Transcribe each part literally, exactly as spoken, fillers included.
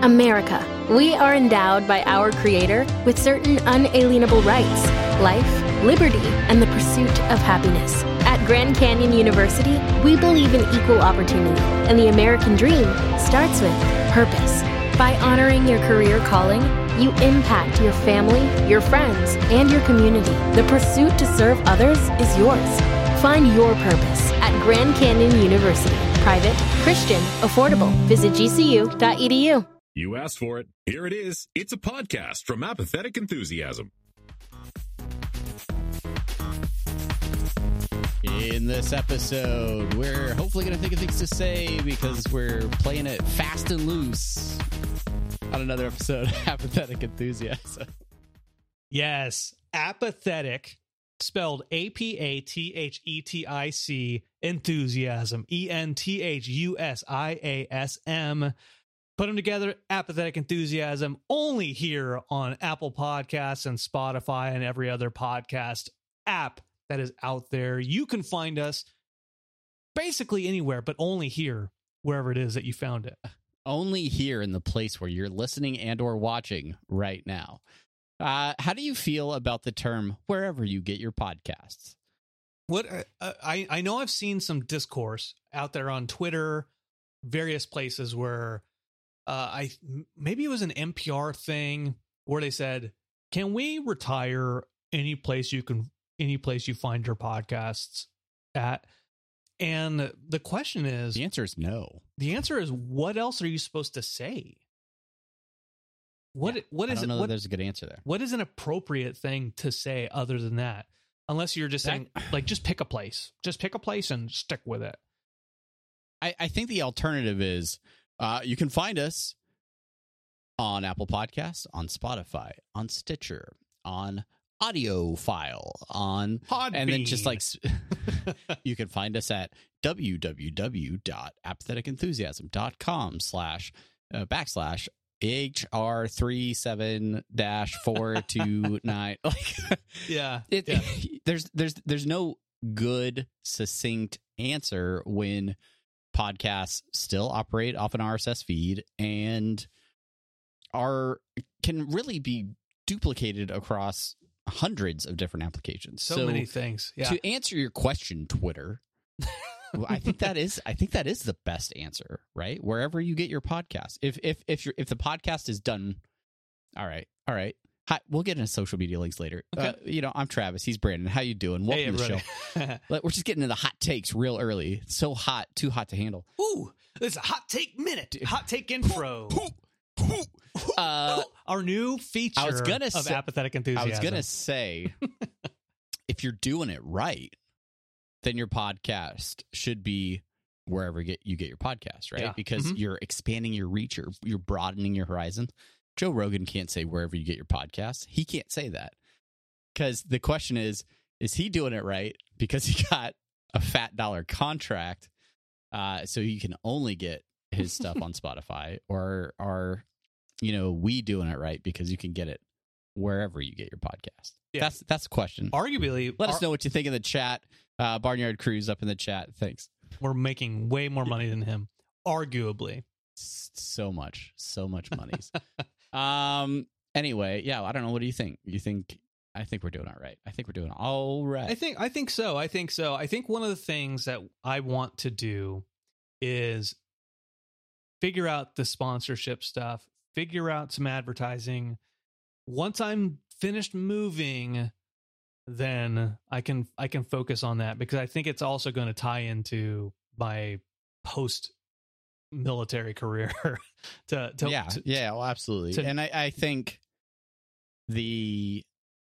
America. We are endowed by our Creator with certain unalienable rights: life, liberty, and the pursuit of happiness. At Grand Canyon University, we believe in equal opportunity, and the American dream starts with purpose. By honoring your career calling, you impact your family, your friends, and your community. The pursuit to serve others is yours. Find your purpose at Grand Canyon University. Private, Christian, affordable. Visit G C U dot E D U. You asked for it. Here it is. It's a podcast from Apathetic Enthusiasm. In this episode, we're hopefully going to think of things to say because we're playing it fast and loose on another episode of Apathetic Enthusiasm. Yes, apathetic, spelled A P A T H E T I C, enthusiasm, E N T H U S I A S M. Put them together, Apathetic Enthusiasm, only here on Apple Podcasts and Spotify and every other podcast app that is out there. You can find us basically anywhere, but only here, wherever it is that you found it. Only here in the place where you're listening and or watching right now. Uh, how do you feel about the term wherever you get your podcasts? What uh, I, I know I've seen some discourse out there on Twitter, various places where uh, I maybe it was an N P R thing where they said, can we retire any place you can any place you find your podcasts at? And the question is, the answer is no. The answer is, what else are you supposed to say? What yeah, what is I don't know it? that What, there's a good answer there. What is an appropriate thing to say other than that? Unless you're just that, saying, like, just pick a place, just pick a place and stick with it. I, I think the alternative is uh, you can find us on Apple Podcasts, on Spotify, on Stitcher, on Audiophile, on Podbean. And then just like you can find us at www.apatheticenthusiasm.com slash uh, backslash H R three seven dash four two nine. Like, yeah, it, yeah. There's there's there's no good succinct answer when podcasts still operate off an R S S feed and are can really be duplicated across hundreds of different applications. So, so many things. Yeah. To answer your question, Twitter, I think that is I think that is the best answer, right? Wherever you get your podcast. If if if you're if the podcast is done, all right, all right. Hi, we'll get into social media links later. Okay. Uh, you know, I'm Travis. He's Brandon. How you doing? Welcome Hey, to the everybody. show. We're just getting into the hot takes real early. It's so hot, too hot to handle. Ooh, it's a hot take minute. Hot take intro. Uh, Our new feature I was gonna of say, apathetic enthusiasm. I was gonna say, if you're doing it right, then your podcast should be wherever you get you get your podcast, right? Yeah. Because Mm-hmm. you're expanding your reach, you're you're broadening your horizon. Joe Rogan can't say wherever you get your podcast. He can't say that because the question is, is he doing it right? Because he got a fat dollar contract, uh, so he can only get his stuff on Spotify, or are you know we doing it right because you can get it wherever you get your podcast? Yeah. That's that's the question. Arguably, Let ar- us know what you think in the chat. Uh, Barnyard Cruise up in the chat. Thanks. we're making way more money than him. Arguably. S- So much, so much monies. um. Anyway, yeah. I don't know. What do you think? You think? I think we're doing all right. I think we're doing all right. I think I think so. I think so. I think one of the things that I want to do is figure out the sponsorship stuff, figure out some advertising. Once I'm finished moving, then I can I can focus on that because I think it's also going to tie into my post military career. to, to yeah, to, yeah, well, absolutely. to- and I, I think the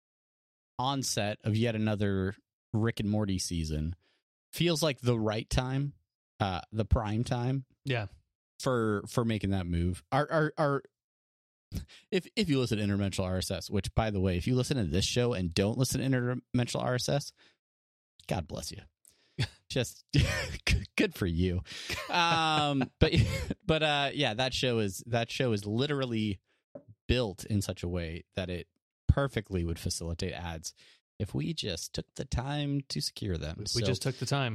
onset of yet another Rick and Morty season feels like the right time, uh, the prime time yeah. for for making that move. Our our our if if you listen to Interdimensional R S S, which by the way, if you listen to this show and don't listen to Interdimensional R S S, God bless you. Just good for you. Um, but but uh, yeah, that show is that show is literally built in such a way that it perfectly would facilitate ads if we just took the time to secure them. We So, just took the time. yeah.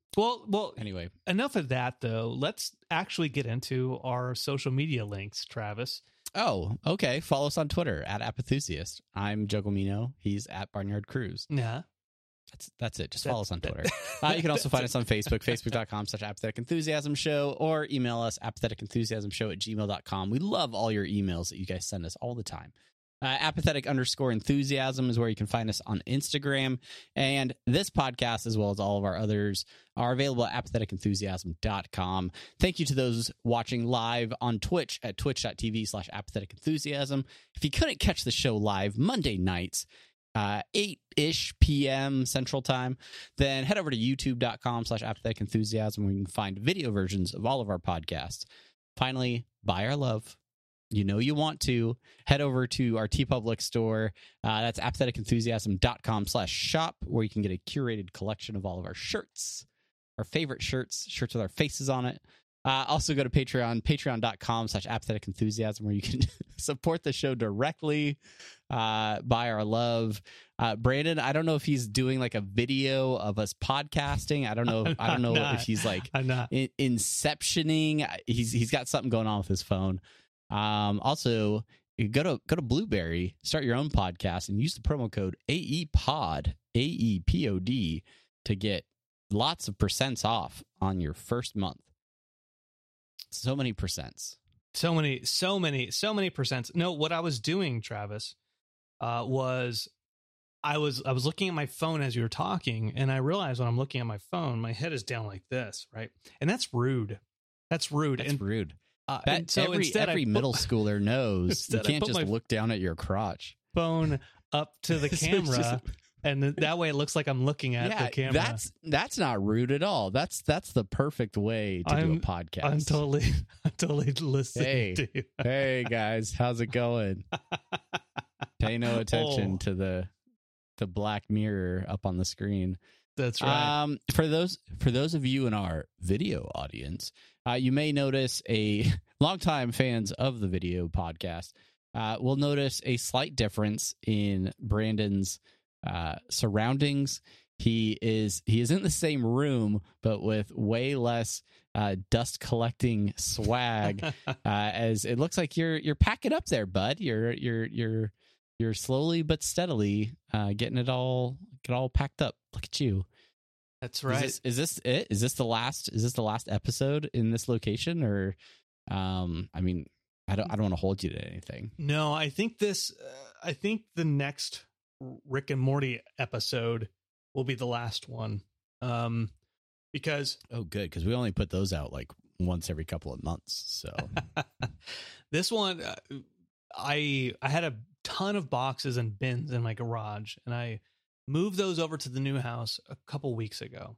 Well, well. Anyway, enough of that, though. Let's actually get into our social media links, Travis. oh, okay. Follow us on Twitter at Apathusiast. I'm Jogomino. He's at Barnyard Cruise. Yeah. That's that's it. Just That- follow us on that- Twitter. Uh, you can also That's find it. us on Facebook, facebook.com slash apathetic enthusiasm show, or email us apathetic enthusiasm show at gmail dot com. We love all your emails that you guys send us all the time. Uh, apathetic underscore enthusiasm is where you can find us on Instagram. And this podcast, as well as all of our others, are available at apathetic enthusiasm dot com. Thank you to those watching live on Twitch at twitch.tv slash apathetic enthusiasm. If you couldn't catch the show live Monday nights, uh, eight-ish p.m. Central Time, then head over to youtube.com slash apathetic enthusiasm where you can find video versions of all of our podcasts. Finally, buy our love. You know you want to. Head over to our TeePublic store. Uh, that's apathetic enthusiasm dot com slash shop, where you can get a curated collection of all of our shirts, our favorite shirts, shirts with our faces on it. Uh, also go to Patreon, patreon.com slash apathetic enthusiasm, where you can support the show directly, uh, buy our love. Uh, Brandon, I don't know if he's doing like a video of us podcasting. I don't know. I don't know I'm if he's like I'm not. in- inceptioning. He's he's got something going on with his phone. Um, also, you go to go to Blueberry, start your own podcast, and use the promo code A E P O D, A E P O D, to get lots of percents off on your first month. So many percents. So many, so many, so many percents. No, what I was doing, Travis, uh, was I was I was looking at my phone as you were talking, and I realized when I'm looking at my phone, my head is down like this, right? And that's rude. That's rude. That's and, rude. uh, That, and so every instead, every I put middle my schooler knows you Instead, I can't put just my- look down at your crotch. phone up to the So it's camera, just- and th- that way it looks like I'm looking at yeah, the camera. that's that's not rude at all. That's that's the perfect way to I'm- do a podcast. I'm totally, I'm totally listening Hey. to you. Hey guys, how's it going? Pay no attention Oh. to the the black mirror up on the screen. That's right. Um, for those for those of you in our video audience, uh, you may notice a longtime fans of the video podcast uh, will notice a slight difference in Brandon's uh, surroundings. He is he is in the same room, but with way less uh, dust collecting swag. uh, as it looks like you're you're packing up there, bud. You're you're you're you're slowly but steadily uh, getting it all get all packed up. Look at you. That's right. Is this, is this it? Is this the last? Is this the last episode in this location? Or, um, I mean, I don't. I don't want to hold you to anything. No, I think this. Uh, I think the next Rick and Morty episode will be the last one, um, because Oh, good, because we only put those out like once every couple of months. So this one, uh, I I had a ton of boxes and bins in my garage, and I moved those over to the new house a couple weeks ago.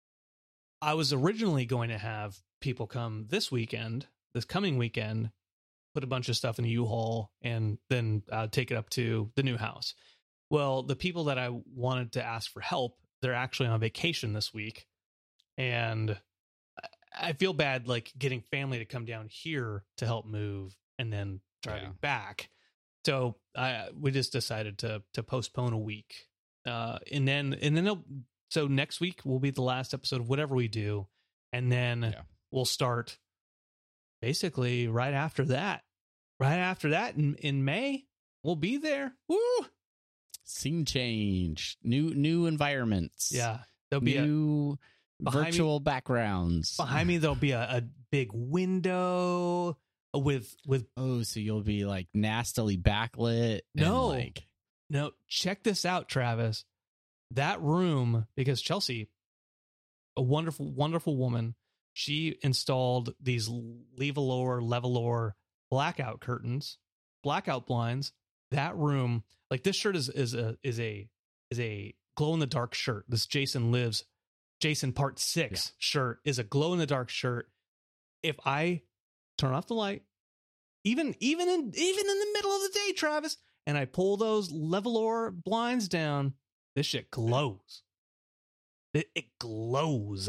I was originally going to have people come this weekend, this coming weekend, put a bunch of stuff in a U-Haul, and then uh, take it up to the new house. Well, the people that I wanted to ask for help, they're actually on vacation this week, and I feel bad like getting family to come down here to help move and then driving Yeah. back. So I we just decided to to postpone a week, uh, and then and then it'll, so next week will be the last episode of whatever we do, and then Yeah. we'll start basically right after that. Right after that, in in May, we'll be there. Woo! scene change, new new environments. Yeah, there'll be a new behind me- virtual backgrounds behind me. There'll be a, a big window with with Oh, so you'll be like nastily backlit. and, No. like no. Check this out, Travis. That room, because Chelsea, a wonderful, wonderful woman, she installed these levelor, levelor blackout curtains, blackout blinds. That room, like this shirt is is a is a is a glow in the dark shirt. This Jason Lives, Jason Part Six shirt is a glow in the dark shirt. If I turn off the light, even even in even in the middle of the day, Travis, and I pull those levelor blinds down, this shit glows. It, it glows.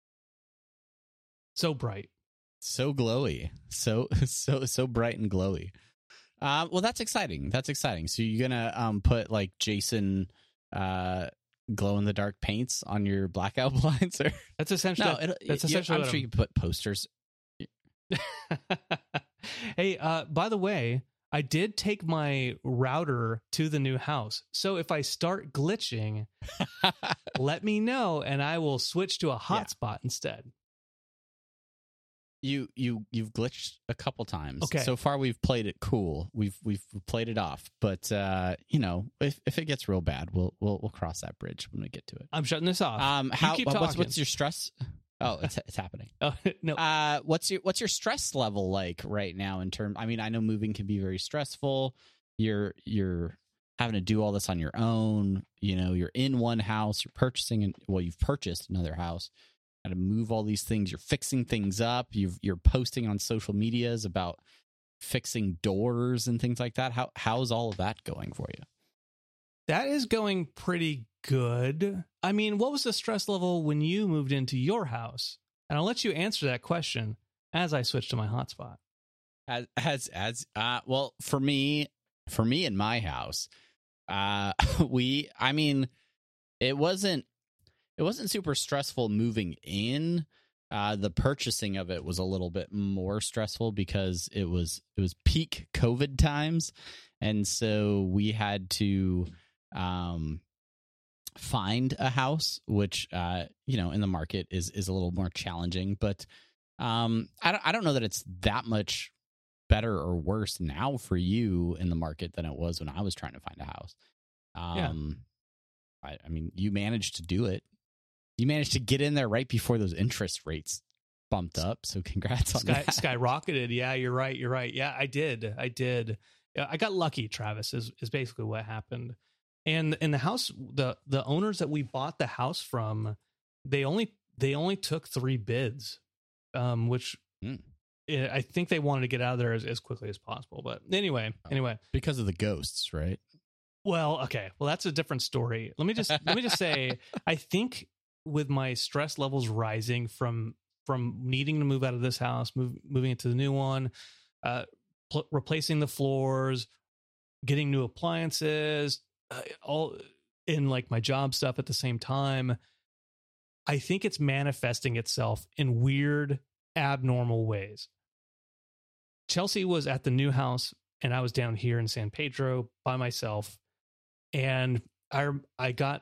So bright. so glowy, so so so bright and glowy. Uh, well, that's exciting. That's exciting. So you're gonna um put like Jason, uh, glow in the dark paints on your blackout blinds? Or That's essentially no, it, that's it, essentially. I'm what sure you can put posters. Hey, uh, by the way, I did take my router to the new house. So if I start glitching, let me know and I will switch to a hotspot yeah. instead. You you you've glitched a couple times. Okay. So far we've played it cool. We've we've played it off. But uh, you know, if, if it gets real bad, we'll we'll we'll cross that bridge when we get to it. I'm shutting this off. Um, how you keep what's, talking. what's your stress? Oh, it's it's happening. Oh no. Uh, what's your what's your stress level like right now in terms? I mean, I know moving can be very stressful. You're you're having to do all this on your own. You know, you're in one house. You're purchasing, and well, you've purchased another house. Got to move all these things. You're fixing things up. You've, you're posting on social medias about fixing doors and things like that. How how's all of that going for you? That is going pretty good. I mean, what was the stress level when you moved into your house? And I'll let you answer that question as I switch to my hotspot. As as as uh, well for me, for me in my house, uh, we. I mean, it wasn't. It wasn't super stressful moving in. Uh, the purchasing of it was a little bit more stressful because it was it was peak COVID times, and so we had to um, find a house, which uh, you know in the market is is a little more challenging. But um, I don't I don't know that it's that much better or worse now for you in the market than it was when I was trying to find a house. Um, yeah. I, I mean, you managed to do it. You managed to get in there right before those interest rates bumped up. So congrats on Sky, that. Skyrocketed. Yeah, you're right. You're right. Yeah, I did. I did. I got lucky, Travis, is, is basically what happened. And in the house, the the owners that we bought the house from, they only they only took three bids, um, which mm. I think they wanted to get out of there as, as quickly as possible. But anyway, anyway, because of the ghosts, right? Well, okay. Well, that's a different story. Let me just let me just say, I think with my stress levels rising from from needing to move out of this house, move, moving into the new one, uh, pl- replacing the floors, getting new appliances, uh, all in like my job stuff at the same time, I think it's manifesting itself in weird, abnormal ways. Chelsea was at the new house and I was down here in San Pedro by myself. And I I got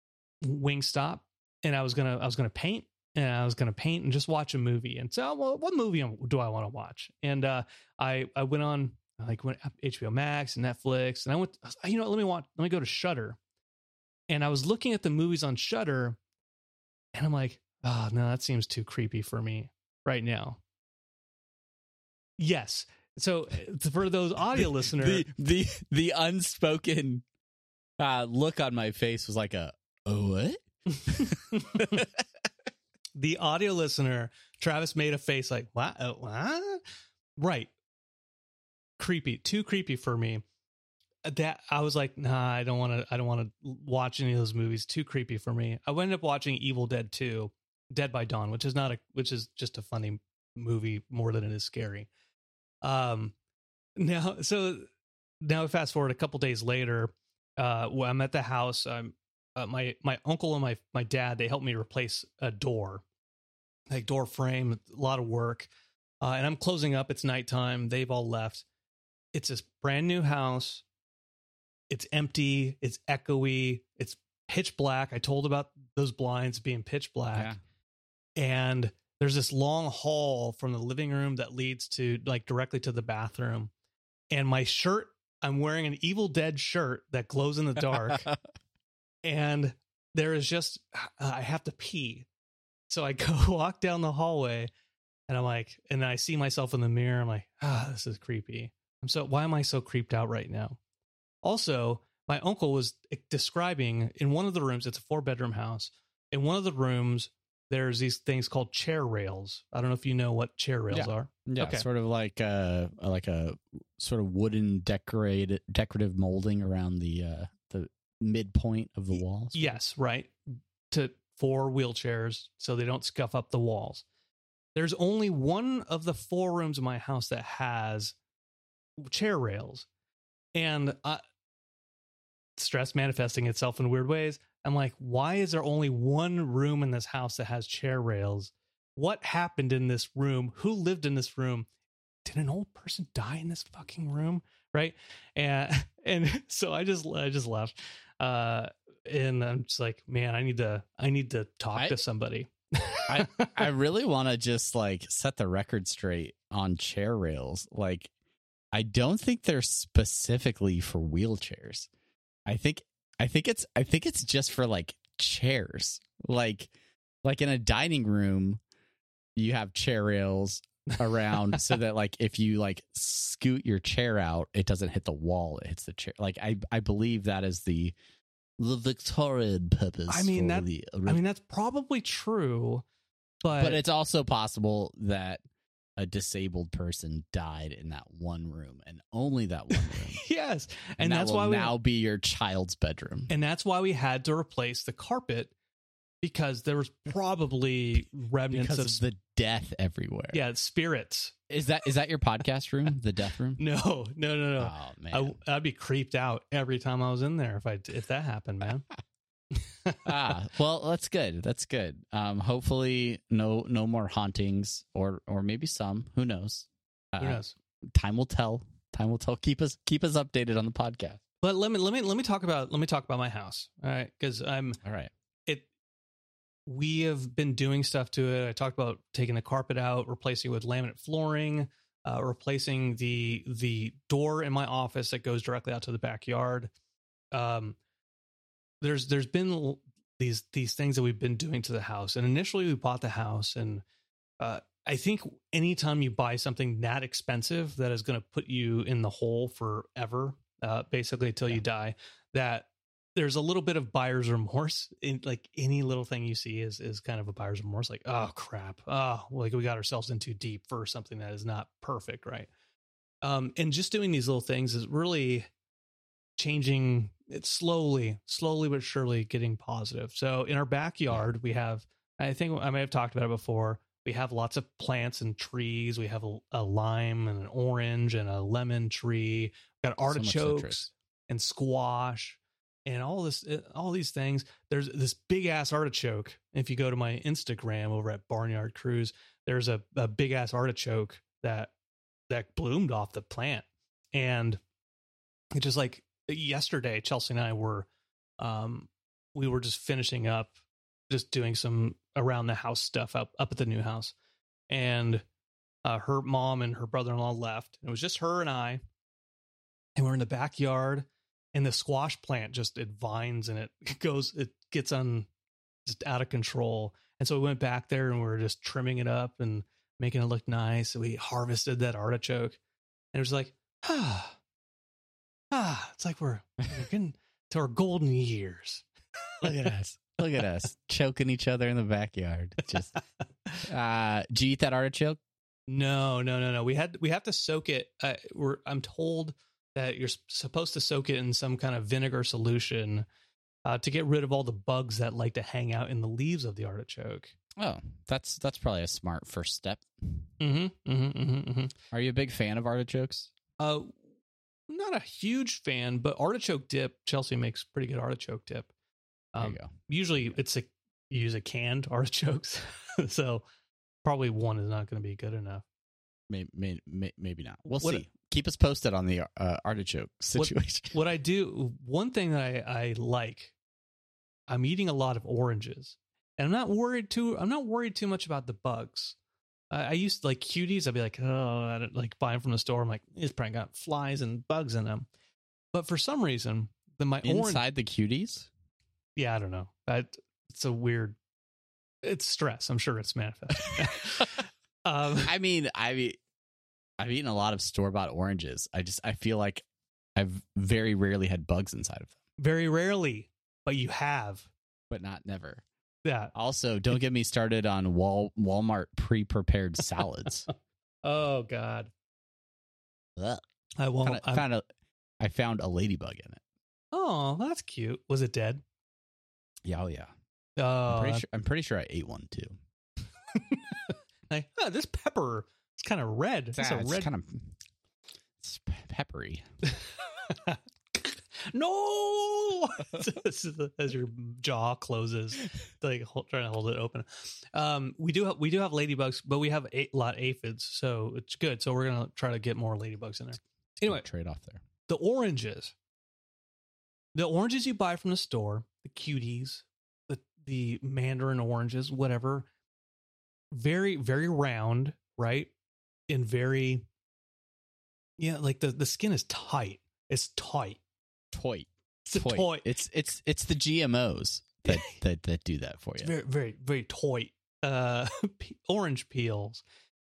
Wingstop and I was gonna I was gonna paint and I was gonna paint and just watch a movie. And so, well, what movie do I want to watch? And uh, I I went on like went H B O Max and Netflix, and I went, you know, let me watch. Let me go to Shudder. And I was looking at the movies on Shudder, and I'm like, oh no, that seems too creepy for me right now. Yes. So for those audio listeners, the the the unspoken uh, look on my face was like a oh what? The audio listener, Travis made a face like what? Uh, what? Right? Creepy, too creepy for me. That I was like, nah, I don't want to. I don't want to watch any of those movies. Too creepy for me. I ended up watching Evil Dead two, Dead by Dawn, which is not a, which is just a funny movie more than it is scary. Um, now, so now fast forward a couple days later, uh, when I'm at the house. I'm uh, my my uncle and my my dad. They helped me replace a door, like door frame. A lot of work, uh, and I'm closing up. It's nighttime. They've all left. It's this brand new house. It's empty. It's echoey. It's pitch black. I told about those blinds being pitch black. Yeah. And there's this long hall from the living room that leads to like directly to the bathroom. And my shirt, I'm wearing an Evil Dead shirt that glows in the dark. And there is just, uh, I have to pee. So I go walk down the hallway and I'm like, and then I see myself in the mirror. I'm like, ah, this is creepy. I'm so, why am I so creeped out right now? Also, my uncle was describing in one of the rooms, it's a four bedroom house. In one of the rooms, there's these things called chair rails. I don't know if you know what chair rails yeah. are. Yeah, okay. Sort of like a, like a sort of wooden decorated decorative molding around the uh, the midpoint of the walls. Yes, right. To for wheelchairs so they don't scuff up the walls. There's only one of the four rooms in my house that has chair rails, and uh, stress manifesting itself in weird ways. I'm like, why is there only one room in this house that has chair rails? What happened in this room? Who lived in this room? Did an old person die in this fucking room? Right. And, and so I just, I just left. Uh, and I'm just like, man, I need to, I need to talk I, to somebody. I, I really want to just like set the record straight on chair rails. Like, I don't think they're specifically for wheelchairs. I think, I think it's, I think it's just for like chairs. Like, like in a dining room, you have chair rails around so that like if you like scoot your chair out, it doesn't hit the wall, it hits the chair. Like I, I believe that is the the Victorian purpose. I mean that. The, I mean that's probably true, but but it's also possible that a disabled person died in that one room and only that one room. Yes, and, and that that's will why we now be your child's bedroom. And that's why we had to replace the carpet. Because there was probably remnants because of, of the death everywhere. Yeah, spirits. Is that is that your podcast room? The death room? No, no, no, no. Oh man, I, I'd be creeped out every time I was in there if I if that happened, man. ah, well, that's good. That's good. Um, hopefully, no no more hauntings, or or maybe some. Who knows? Uh, Who knows? Time will tell. Time will tell. Keep us keep us updated on the podcast. But let me let me let me talk about let me talk about my house. All right, because I'm all right. It. We have been doing stuff to it. I talked about taking the carpet out, replacing it with laminate flooring, uh, replacing the the door in my office that goes directly out to the backyard. Um, there's there's been these these things that we've been doing to the house. And initially, we bought the house, and uh, I think anytime you buy something that expensive that is going to put you in the hole forever, uh, basically until yeah. you die, that there's a little bit of buyer's remorse in like any little thing you see is, is kind of a buyer's remorse. Like, oh crap. Oh, like we got ourselves in too deep for something that is not perfect. Right. Um, and just doing these little things is really changing it slowly, slowly, but surely getting positive. So in our backyard, we have, I think I may have talked about it before. We have lots of plants and trees. We have a, a lime and an orange and a lemon tree. We've got artichokes and squash. And all this, all these things. There's this big ass artichoke. If you go to my Instagram over at Barnyard Cruise, there's a, a big ass artichoke that that bloomed off the plant. And it just like yesterday, Chelsea and I were, um, we were just finishing up, just doing some around the house stuff up up at the new house. And uh, her mom and her brother-in-law left. It was just her and I, and we're in the backyard. And the squash plant just, it vines and it goes, it gets on just out of control. And so we went back there and we were just trimming it up and making it look nice. So we harvested that artichoke and it was like, ah, ah, it's like we're, we're getting to our golden years. Look at us. Look at us choking each other in the backyard. Just, uh, did you eat that artichoke? No, no, no, no. We had, we have to soak it. Uh, we're, I'm told that you're supposed to soak it in some kind of vinegar solution uh, to get rid of all the bugs that like to hang out in the leaves of the artichoke. Oh, that's that's probably a smart first step. Mm-hmm, mm-hmm, mm-hmm, mm-hmm. Are you a big fan of artichokes? Uh, not a huge fan, but artichoke dip, Chelsea makes pretty good artichoke dip. Um, there you go. Usually it's a, you use a canned artichokes, so probably one is not going to be good enough. Maybe, maybe, maybe not. We'll what, see. Keep us posted on the uh, artichoke situation. What, what I do, one thing that I, I like, I'm eating a lot of oranges, and I'm not worried too. I'm not worried too much about the bugs. I, I used to like cuties. I'd be like, oh, I don't like buy them from the store. I'm like, it's probably got flies and bugs in them. But for some reason, the my inside orange, the cuties. Yeah, I don't know. I, it's a weird. It's stress. I'm sure it's manifesting. um, I mean, I mean. I've eaten a lot of store-bought oranges. I just, I feel like I've very rarely had bugs inside of them. Very rarely, but you have. But not never. Yeah. Also, don't get me started on Wal- Walmart pre-prepared salads. Oh, God. Ugh. I won't. Found a, found a, I found a ladybug in it. Oh, that's cute. Was it dead? Yeah, oh yeah. Oh, I'm pretty, sure, I'm pretty sure I ate one, too. Like, oh, this pepper... It's kind of red. It's, it's, a it's red. kind of it's peppery. No, as your jaw closes, like hold, trying to hold it open. Um, we do have we do have ladybugs, but we have a lot of aphids, so it's good. So we're gonna try to get more ladybugs in there. Anyway, trade off there. The oranges, the oranges you buy from the store, the cuties, the the mandarin oranges, whatever, very very round, right, and very yeah, like the the skin is tight. It's tight. Toy. It's a toy. toy. It's it's it's the G M Os that that, that do that for you. It's very very very toy. Uh, orange peels.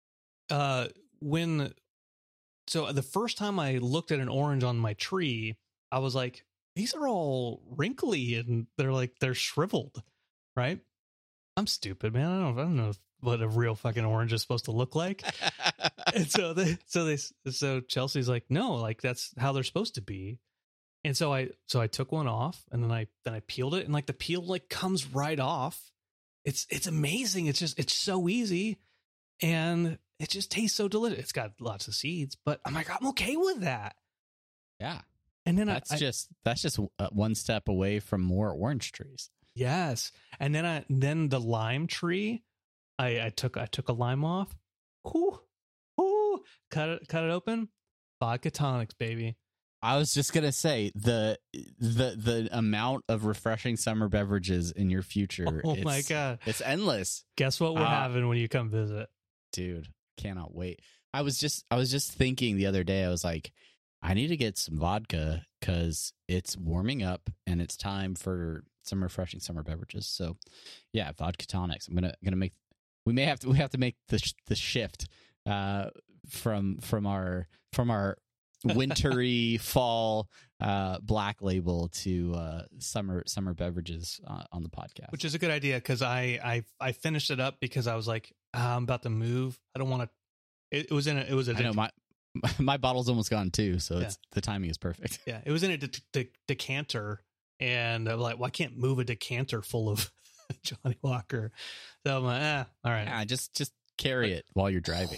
Uh, when so the first time I looked at an orange on my tree, I was like, these are all wrinkly and they're like they're shriveled, right? I'm stupid, man. I don't I don't know what a real fucking orange is supposed to look like. And so they so they so Chelsea's like, no, like that's how they're supposed to be. And so I so I took one off and then I then I peeled it and like the peel like comes right off. It's it's amazing. It's just it's so easy and it just tastes so delicious. It's got lots of seeds, but I'm like I'm okay with that. Yeah. And then that's I, just that's just uh, one step away from more orange trees. Yes. And then I then the lime tree, I I took I took a lime off. Whoo, whoo, cut it cut it open. Vodka tonics, baby. I was just gonna say the the the amount of refreshing summer beverages in your future. Oh it's, my god, it's endless. Guess what we're uh, having when you come visit, dude? Cannot wait. I was just I was just thinking the other day. I was like, I need to get some vodka because it's warming up and it's time for some refreshing summer beverages. So, yeah, vodka tonics. I'm gonna gonna make. We may have to we have to make the sh- the shift uh, from from our from our. wintry fall uh black label to uh summer summer beverages uh, on the podcast, which is a good idea because I, I I finished it up because I was like ah, I'm about to move. I don't want to. It, it was in a it was a I know my my bottle's almost gone too, so yeah. it's the timing is perfect. Yeah, it was in a de- de- decanter, and I'm like, well, I can't move a decanter full of Johnny Walker. So I'm like, ah, all right, Yeah, just just carry it while you're driving.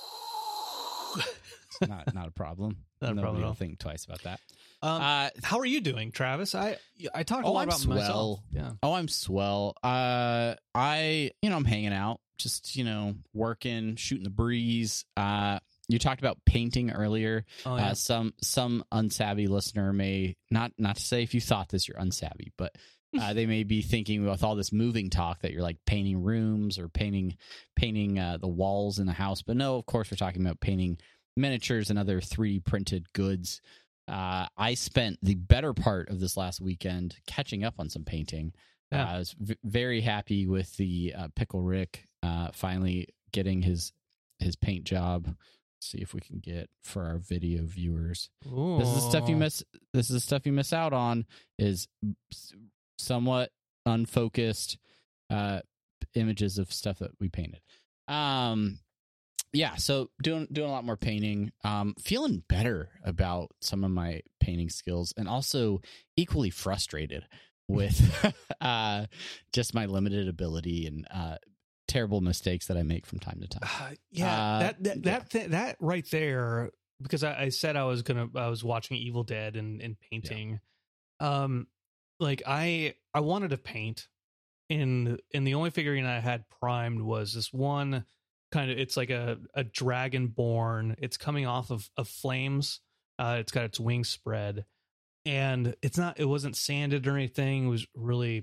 not not a problem. Not a Nobody problem at will all. think twice about that. Um, Uh, how are you doing, Travis? I I talked a Oh, lot I'm about swell. myself. Yeah. Oh, I'm swell. Uh, I, you know, I'm hanging out, just, you know, working, shooting the breeze. Uh, you talked about painting earlier. Oh, yeah. Uh, some some unsavvy listener may not not to say if you thought this, you're unsavvy, but uh, they may be thinking with all this moving talk that you're like painting rooms or painting painting uh, the walls in the house. But no, of course, we're talking about painting miniatures and other three D printed goods. Uh, I spent the better part of this last weekend catching up on some painting. Yeah. Uh, I was v- very happy with the uh, Pickle Rick uh, finally getting his his paint job. Let's see if we can get for our video viewers. Ooh. This is the stuff you miss. This is the stuff you miss out on. Is somewhat unfocused uh, images of stuff that we painted. Um. Yeah, so doing doing a lot more painting, um, feeling better about some of my painting skills, and also equally frustrated with uh, just my limited ability and uh, terrible mistakes that I make from time to time. Uh, yeah, Uh, that that yeah. that th- that right there, because I, I said I was gonna I was watching Evil Dead and, and painting. Um, like I I wanted to paint, and and the only figurine I had primed was this one. Kind of, it's like a, a dragonborn. It's coming off of, of flames. Uh, it's got its wings spread, and it's not. It wasn't sanded or anything. It was really.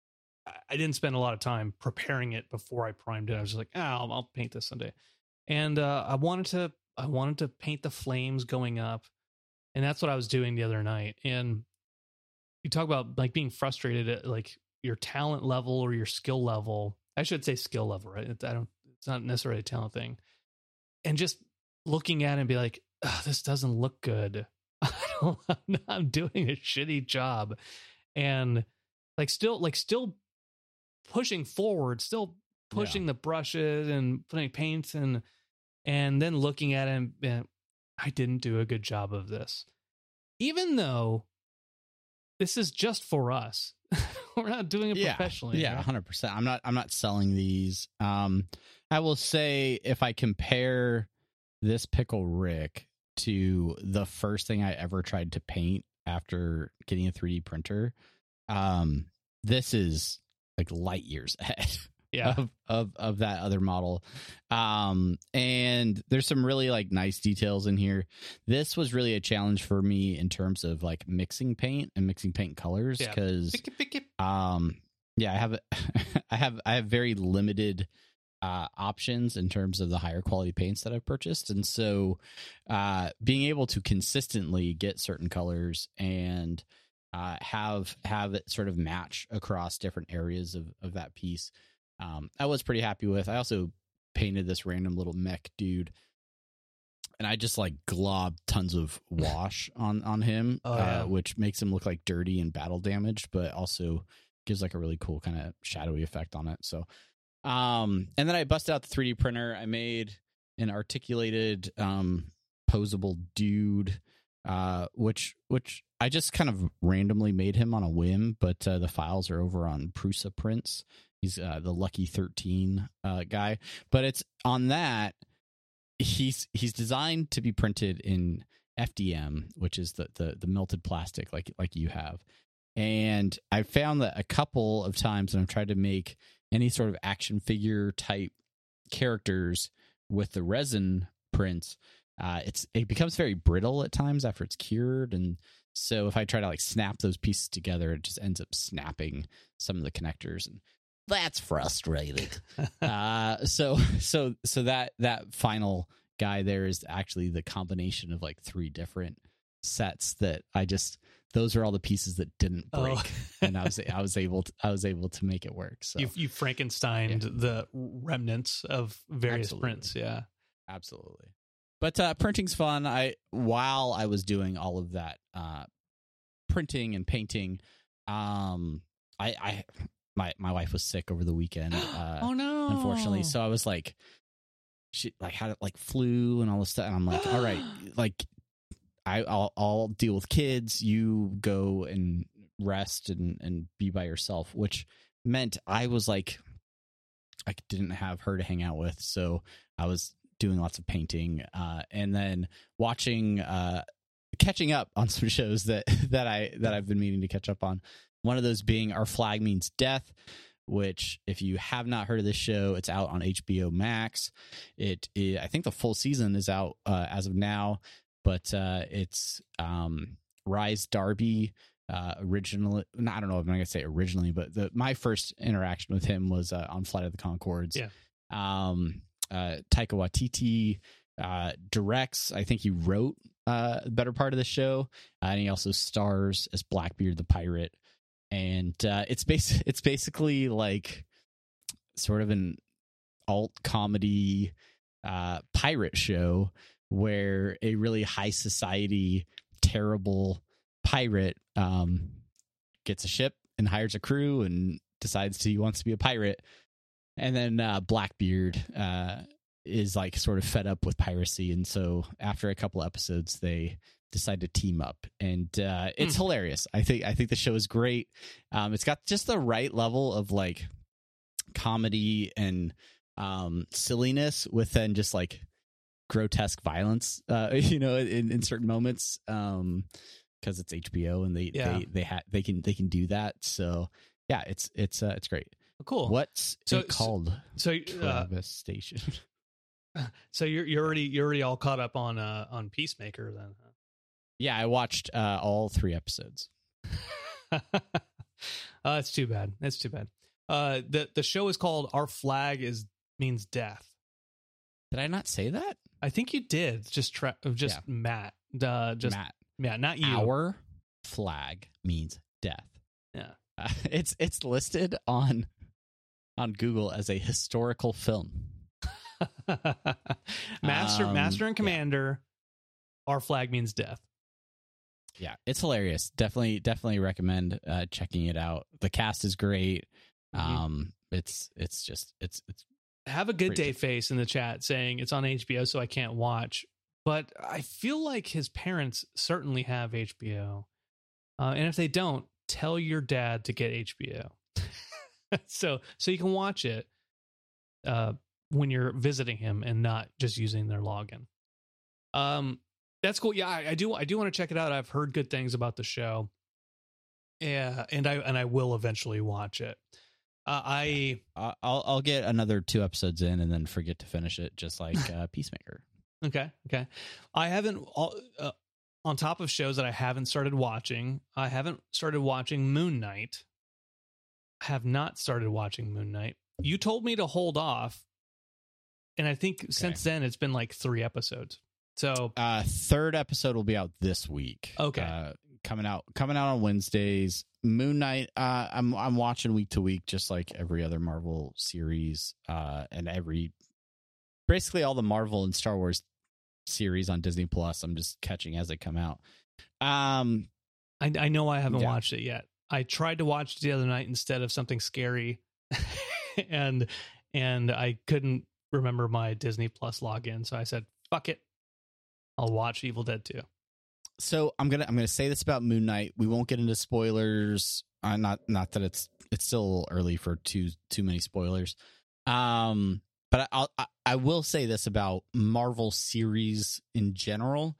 I didn't spend a lot of time preparing it before I primed it. I was just like, oh, I'll, I'll paint this someday, and uh, I wanted to. I wanted to paint the flames going up, and that's what I was doing the other night. And you talk about like being frustrated at like your talent level or your skill level. I should say skill level, right? I don't. It's not necessarily a talent thing. And just looking at it and be like, oh, this doesn't look good. I don't, I'm, not, I'm doing a shitty job. And like still like still pushing forward, still pushing yeah. the brushes and putting paints and and then looking at it and, and I didn't do a good job of this. Even though this is just for us. We're not doing it yeah, professionally. Yeah, right? one hundred percent. I'm not I'm not selling these. Um I will say if I compare this Pickle Rick to the first thing I ever tried to paint after getting a three D printer, um, this is like light years ahead. Yeah. Of, of of that other model. Um and there's some really like nice details in here. This was really a challenge for me in terms of like mixing paint and mixing paint colors, Yeah. because Pick it, pick it. um yeah, I have I have I have very limited uh options in terms of the higher quality paints that I've purchased, and so uh being able to consistently get certain colors and uh have have it sort of match across different areas of of that piece, Um, I was pretty happy with. I also painted this random little mech dude, and I just like globbed tons of wash on on him, Oh, yeah. uh, which makes him look like dirty and battle damaged, but also gives like a really cool kind of shadowy effect on it. So, um, and then I busted out the three D printer. I made an articulated, um, posable dude, uh, which which I just kind of randomly made him on a whim, but uh, the files are over on Prusa Prints. He's uh, the Lucky thirteen uh, guy, but it's on that. He's he's designed to be printed in F D M, which is the, the the melted plastic, like like you have. And I found that a couple of times when I've tried to make any sort of action figure type characters with the resin prints, uh, it's it becomes very brittle at times after it's cured, and so if I try to like snap those pieces together, it just ends up snapping some of the connectors, and that's frustrating. uh, so so so that that final guy there is actually the combination of like three different sets that I just those are all the pieces that didn't break, Oh. and I was I was able to I was able to make it work. So You you Frankensteined Yeah. the remnants of various Absolutely. prints. Yeah. absolutely. But uh, printing's fun. I while I was doing all of that uh, printing and painting, um, I, I my my wife was sick over the weekend. Uh, oh no! unfortunately, so I was like, she like had it like flu and all this stuff, and I'm like, all right, like I I'll I'll deal with kids. You go and rest and and be by yourself, which meant I was like, I didn't have her to hang out with, so I was doing lots of painting, uh, and then watching, uh, catching up on some shows that that I that I've been meaning to catch up on. One of those being Our Flag Means Death, which, if you have not heard of this show, it's out on H B O Max. It, is, I think, the full season is out uh, as of now, but uh, it's um, Rise Darby. Uh, originally, no, I don't know if I'm going to say originally, but the, my first interaction with him was uh, on Flight of the Conchords. Yeah. Um, uh, Taika Waititi uh, directs. I think he wrote uh, the better part of the show, uh, and he also stars as Blackbeard the pirate. And uh, it's bas- it's basically like sort of an alt comedy uh, pirate show where a really high society, terrible pirate um, gets a ship and hires a crew and decides he wants to be a pirate. And then uh, Blackbeard uh, is like sort of fed up with piracy. And so after a couple episodes, they decide to team up, and uh, it's Mm. hilarious. I think I think the show is great. Um, it's got just the right level of like comedy and um, silliness with then just like grotesque violence, uh, you know, in, in certain moments. Um, because it's H B O and they Yeah. they they, ha- they can they can do that. So yeah, it's it's uh, it's great. Cool. What's So- it called? So, uh, Travis Station. so you're you're already you're already all caught up on uh on Peacemaker then. Yeah, I watched uh, all three episodes. Huh? uh, it's too bad. It's too bad. Uh, the the show is called Our Flag is Means Death. Did I not say that? I think you did. Just tra- just Yeah. Matt. Uh, just Matt, yeah, not you. our flag means death. Yeah. Uh, it's it's listed on on Google as a historical film. Master Um, Master and yeah. Commander. Our Flag Means Death. Yeah, it's hilarious. Definitely, definitely recommend uh, checking it out. The cast is great. Mhm. Um, it's it's just it's it's Have a good Great day show. face in the chat saying it's on H B O, so I can't watch. But I feel like his parents certainly have H B O. Uh, and if they don't, tell your dad to get H B O. so so you can watch it uh, when you're visiting him and not just using their login. Um, That's cool. Yeah, I, I do. I do want to check it out. I've heard good things about the show. Yeah, and I and I will eventually watch it. Uh, I Uh, I'll I'll get another two episodes in and then forget to finish it, just like uh, Peacemaker. okay, okay. I haven't uh, on top of shows that I haven't started watching. I haven't started watching Moon Knight. I have not started watching Moon Knight. You told me to hold off, and I think okay. since then it's been like three episodes. So, uh, third episode will be out this week. Okay, uh, coming out coming out on Wednesdays. Moon Knight. Uh, I'm I'm watching week to week, just like every other Marvel series, uh, and every basically all the Marvel and Star Wars series on Disney Plus. I'm just catching as they come out. Um, I, I know I haven't yeah. watched it yet. I tried to watch it the other night instead of something scary, and and I couldn't remember my Disney Plus login, so I said, "Fuck it, I'll watch Evil Dead two." So I'm gonna I'm gonna say this about Moon Knight. We won't get into spoilers. Uh, not not that it's it's still early for too too many spoilers. Um, but I'll, I I will say this about Marvel series in general.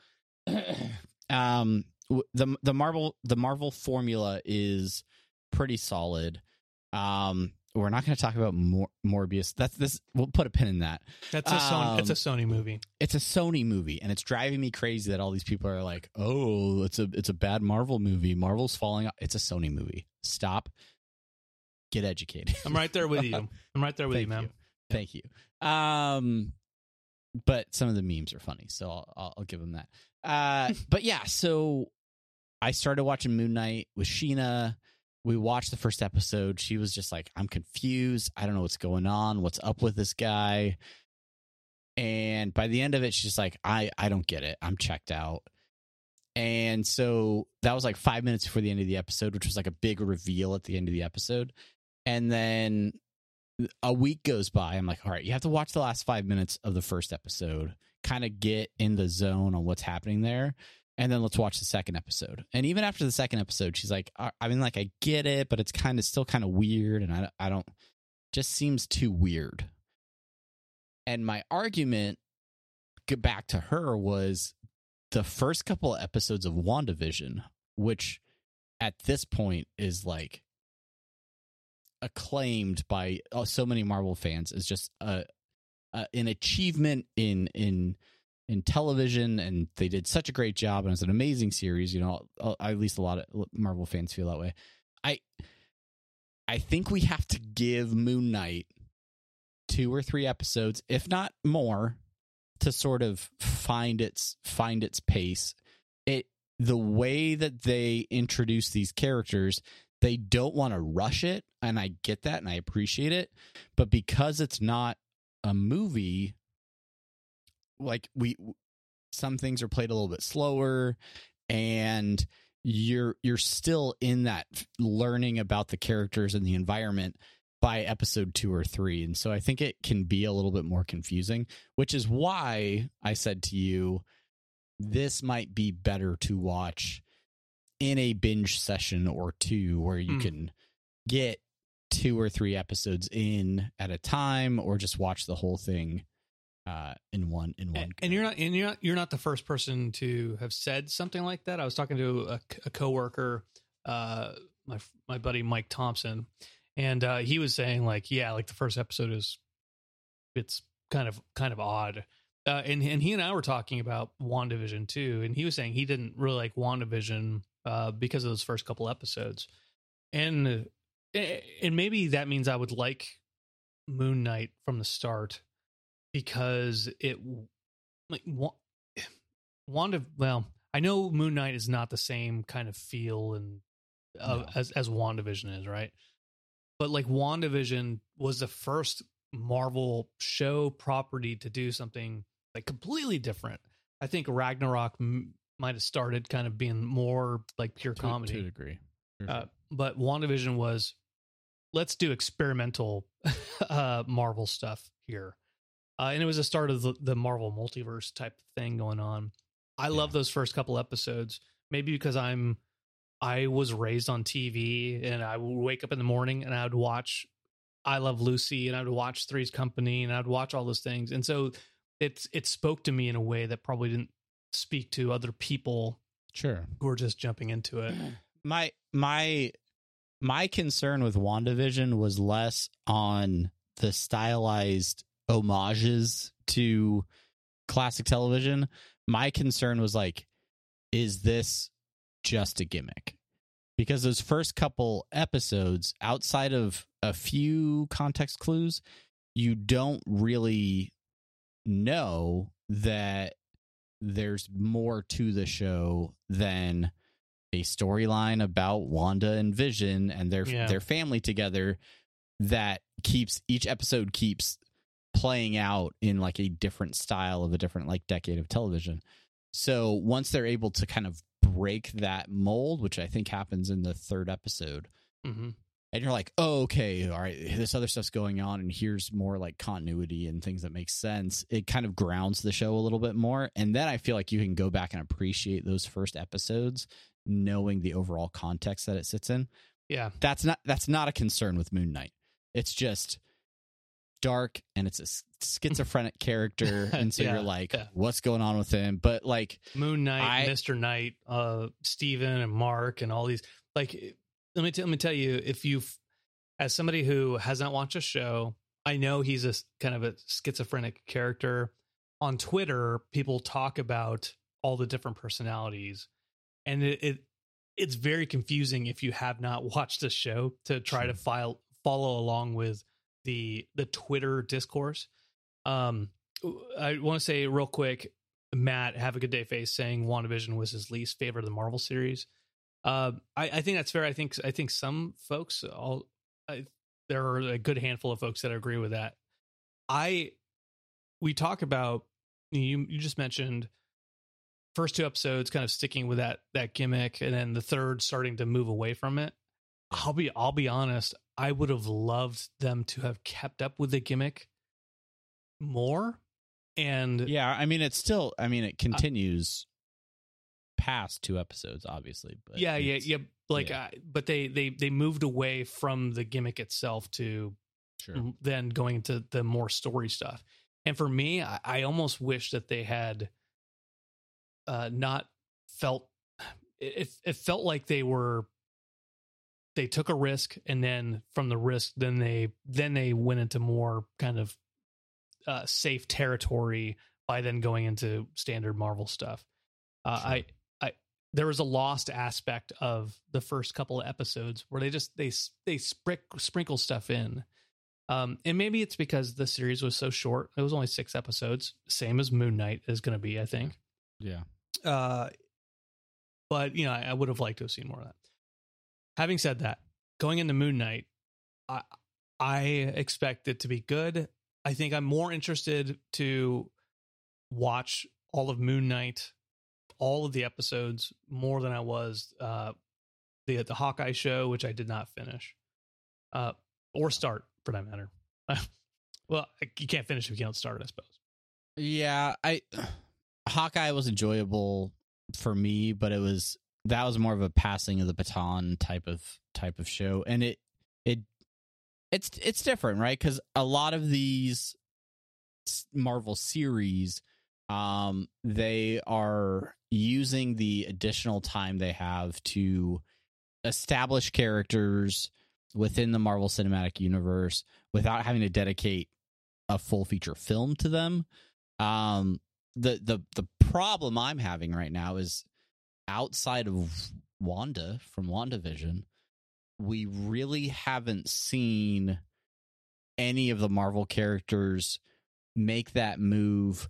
um, the the Marvel the Marvel formula is pretty solid. Um, we're not going to talk about Mor- Morbius. That's this. We'll put a pin in that. That's a Sony. Um, it's a Sony movie. It's a Sony movie, and it's driving me crazy that all these people are like, "Oh, it's a it's a bad Marvel movie. Marvel's falling off." It's a Sony movie. Stop. Get educated. I'm right there with you. I'm right there with Thank you, man. you. Thank you. Um, but some of the memes are funny, so I'll I'll, I'll give them that. Uh, but yeah, so I started watching Moon Knight with Sheena. We watched the first episode. She was just like, I'm confused. I don't know what's going on. What's up with this guy? And by the end of it, she's just like, I, I don't get it. I'm checked out. And so that was like five minutes before the end of the episode, which was like a big reveal at the end of the episode. And then a week goes by. I'm like, all right, you have to watch the last five minutes of the first episode, kind of get in the zone on what's happening there. And then let's watch the second episode. And even after the second episode, she's like, I mean, like, I get it, but it's kind of still kind of weird. And I, I don't, just seems too weird. And my argument, get back to her, was the first couple of episodes of WandaVision, which at this point is like acclaimed by so many Marvel fans as just a, a an achievement in, in, in television, and they did such a great job, and it's an amazing series. You know, at least a lot of Marvel fans feel that way. I, I think we have to give Moon Knight two or three episodes, if not more, to sort of find its find its pace. It the way that they introduce these characters, they don't want to rush it, and I get that, and I appreciate it. But because it's not a movie, like we some things are played a little bit slower, and you're you're still in that learning about the characters and the environment by episode two or three. And so I think it can be a little bit more confusing, which is why I said to you, this might be better to watch in a binge session or two, where you mm. can get two or three episodes in at a time, or just watch the whole thing Uh, in one in one, and, and you're not and you're not you're not the first person to have said something like that. I was talking to a, a coworker, uh, my my buddy Mike Thompson, and uh, he was saying like, yeah, like the first episode is it's kind of kind of odd. Uh, and and he and I were talking about WandaVision too, and he was saying he didn't really like WandaVision uh, because of those first couple episodes, and and maybe that means I would like Moon Knight from the start. Because it, like, Wanda, well, I know Moon Knight is not the same kind of feel and uh, no. as as WandaVision is, right? But like WandaVision was the first Marvel show property to do something like completely different. I think Ragnarok m- might have started kind of being more like pure to, comedy, to a degree. Sure. Uh, but WandaVision was, let's do experimental uh, Marvel stuff here. Uh, and it was the start of the, the Marvel multiverse type thing going on. I yeah. love those first couple episodes, maybe because I'm, I was raised on T V, and I would wake up in the morning and I would watch I Love Lucy, and I would watch Three's Company, and I would watch all those things. And so it's, it spoke to me in a way that probably didn't speak to other people Sure. who are just jumping into it. My my my concern with WandaVision was less on the stylized homages to classic television. My concern was like, is this just a gimmick? Because those first couple episodes, outside of a few context clues, you don't really know that there's more to the show than a storyline about Wanda and Vision and their Yeah. their family together that keeps each episode keeps playing out in like a different style of a different like decade of television. So once they're able to kind of break that mold, which I think happens in the third episode, Mm-hmm. and you're like, oh, okay, all right, this other stuff's going on, and here's more like continuity and things that make sense. It kind of grounds the show a little bit more. And then I feel like you can go back and appreciate those first episodes, knowing the overall context that it sits in. Yeah. That's not that's not a concern with Moon Knight. It's just dark and it's a schizophrenic character. And so Yeah, you're like, yeah. what's going on with him? But like, Moon Knight, I- Mister Knight, uh, Steven and Mark and all these. Like, let me, t- let me tell you, if you've, as somebody who has not watched a show, I know he's a s- kind of a schizophrenic character. On Twitter, people talk about all the different personalities, and it, it it's very confusing if you have not watched the show to try Sure. to file follow along with the the Twitter discourse. Um, I want to say real quick, Matt, have a good day face, saying WandaVision was his least favorite of the Marvel series. Uh, I, I think that's fair. I think I think some folks, all I, there are a good handful of folks that agree with that. I we talk about you. You just mentioned first two episodes kind of sticking with that that gimmick, and then the third starting to move away from it. I'll be I'll be honest. I would have loved them to have kept up with the gimmick more. And yeah, I mean, it's still, I mean, it continues past two episodes, obviously. But yeah, yeah, it's- yeah. Like, yeah. uh, but they they they moved away from the gimmick itself to Sure. then going into the more story stuff. And for me, I, I almost wish that they had uh, not felt it. It felt like they were they took a risk, and then from the risk, then they then they went into more kind of uh, safe territory by then going into standard Marvel stuff. Uh, Sure. I. There was a lost aspect of the first couple of episodes where they just they they sprinkle sprinkle stuff in, um, and maybe it's because the series was so short. It was only six episodes, same as Moon Knight is going to be, I think. Yeah. Uh, but you know, I, I would have liked to have seen more of that. Having said that, going into Moon Knight, I I expect it to be good. I think I'm more interested to watch all of Moon Knight, all of the episodes, more than I was uh, the the Hawkeye show, which I did not finish, uh, or start for that matter. Well, you can't finish if you don't start, I suppose. Yeah, I Hawkeye was enjoyable for me, but it was that was more of a passing of the baton type of type of show, and it it it's it's different, right? Because a lot of these Marvel series, um, they are using the additional time they have to establish characters within the Marvel Cinematic Universe without having to dedicate a full feature film to them. Um, the the the problem I'm having right now is outside of Wanda from WandaVision, we really haven't seen any of the Marvel characters make that move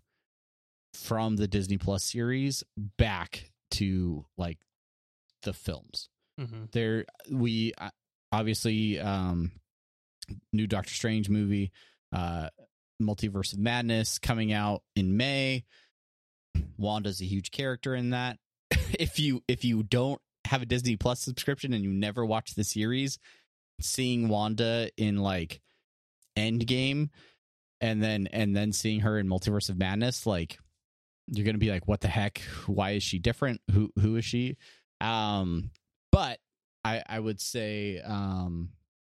from the Disney Plus series back to like the films. Mm-hmm. There, we obviously um, new Doctor Strange movie, uh, Multiverse of Madness coming out in May. Wanda's a huge character in that. if you if you don't have a Disney Plus subscription and you never watch the series, seeing Wanda in like Endgame and then and then seeing her in Multiverse of Madness, like you're gonna be like, what the heck? Why is she different? Who who is she? Um, but I I would say um,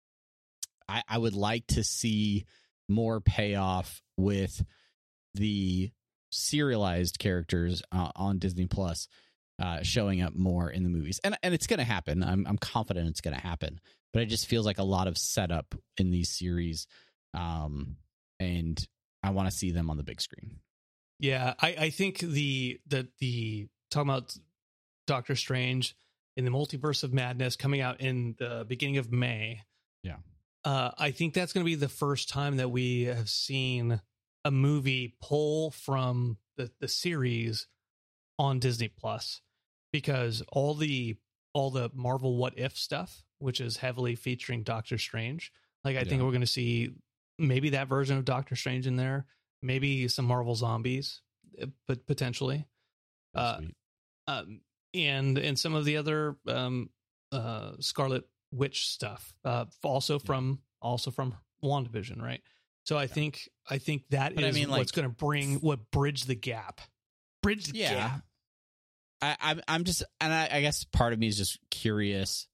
I I would like to see more payoff with the serialized characters uh, on Disney Plus uh, showing up more in the movies, and and it's going to happen. I'm I'm confident it's going to happen, but it just feels like a lot of setup in these series, um, and I want to see them on the big screen. Yeah, I, I think the the the talking about Doctor Strange in the Multiverse of Madness coming out in the beginning of May. Yeah, uh, I think that's going to be the first time that we have seen a movie pull from the the series on Disney Plus, because all the all the Marvel What If stuff, which is heavily featuring Doctor Strange, like I yeah. think we're going to see maybe that version of Doctor Strange in there. Maybe some Marvel Zombies, but potentially, uh, um, and and some of the other um, uh, Scarlet Witch stuff, uh, also yeah. from also from WandaVision, right? So I yeah. think I think that but is I mean, what's like, going to bring what bridge the gap, bridge the yeah. gap. I, I'm I'm just, and I, I guess part of me is just curious.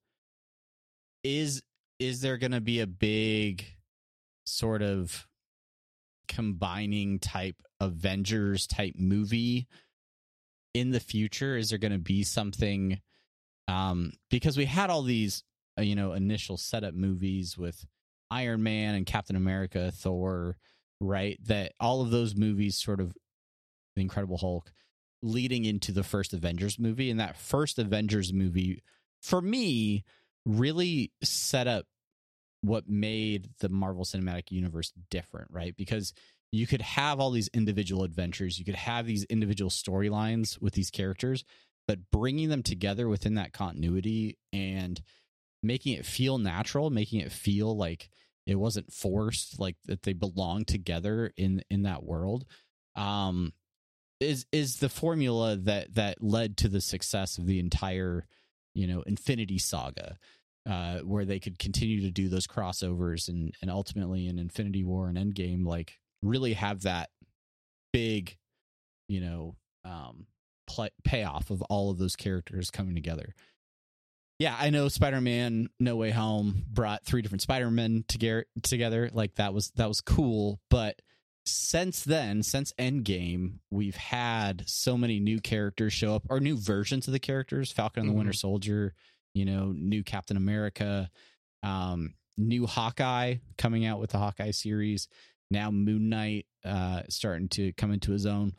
Is is there going to be a big sort of combining type Avengers type movie in the future? Is there going to be something, um because we had all these uh, you know initial setup movies with Iron Man and Captain America, Thor, right, that all of those movies sort of the Incredible Hulk leading into the first Avengers movie, and that first Avengers movie for me really set up what made the Marvel Cinematic Universe different, right? Because you could have all these individual adventures, you could have these individual storylines with these characters, but bringing them together within that continuity and making it feel natural, making it feel like it wasn't forced, like that they belong together in in that world, um, is is the formula that that led to the success of the entire, you know, Infinity Saga. Uh, where they could continue to do those crossovers and, and ultimately in Infinity War and Endgame, like really have that big, you know, um, play, payoff of all of those characters coming together. Yeah, I know Spider-Man No Way Home brought three different Spider-Men together, together. Like that was that was cool. But since then, since Endgame, we've had so many new characters show up, or new versions of the characters. Falcon and the mm-hmm. Winter Soldier. You know, new Captain America, um, new Hawkeye coming out with the Hawkeye series. Now Moon Knight uh, starting to come into his own.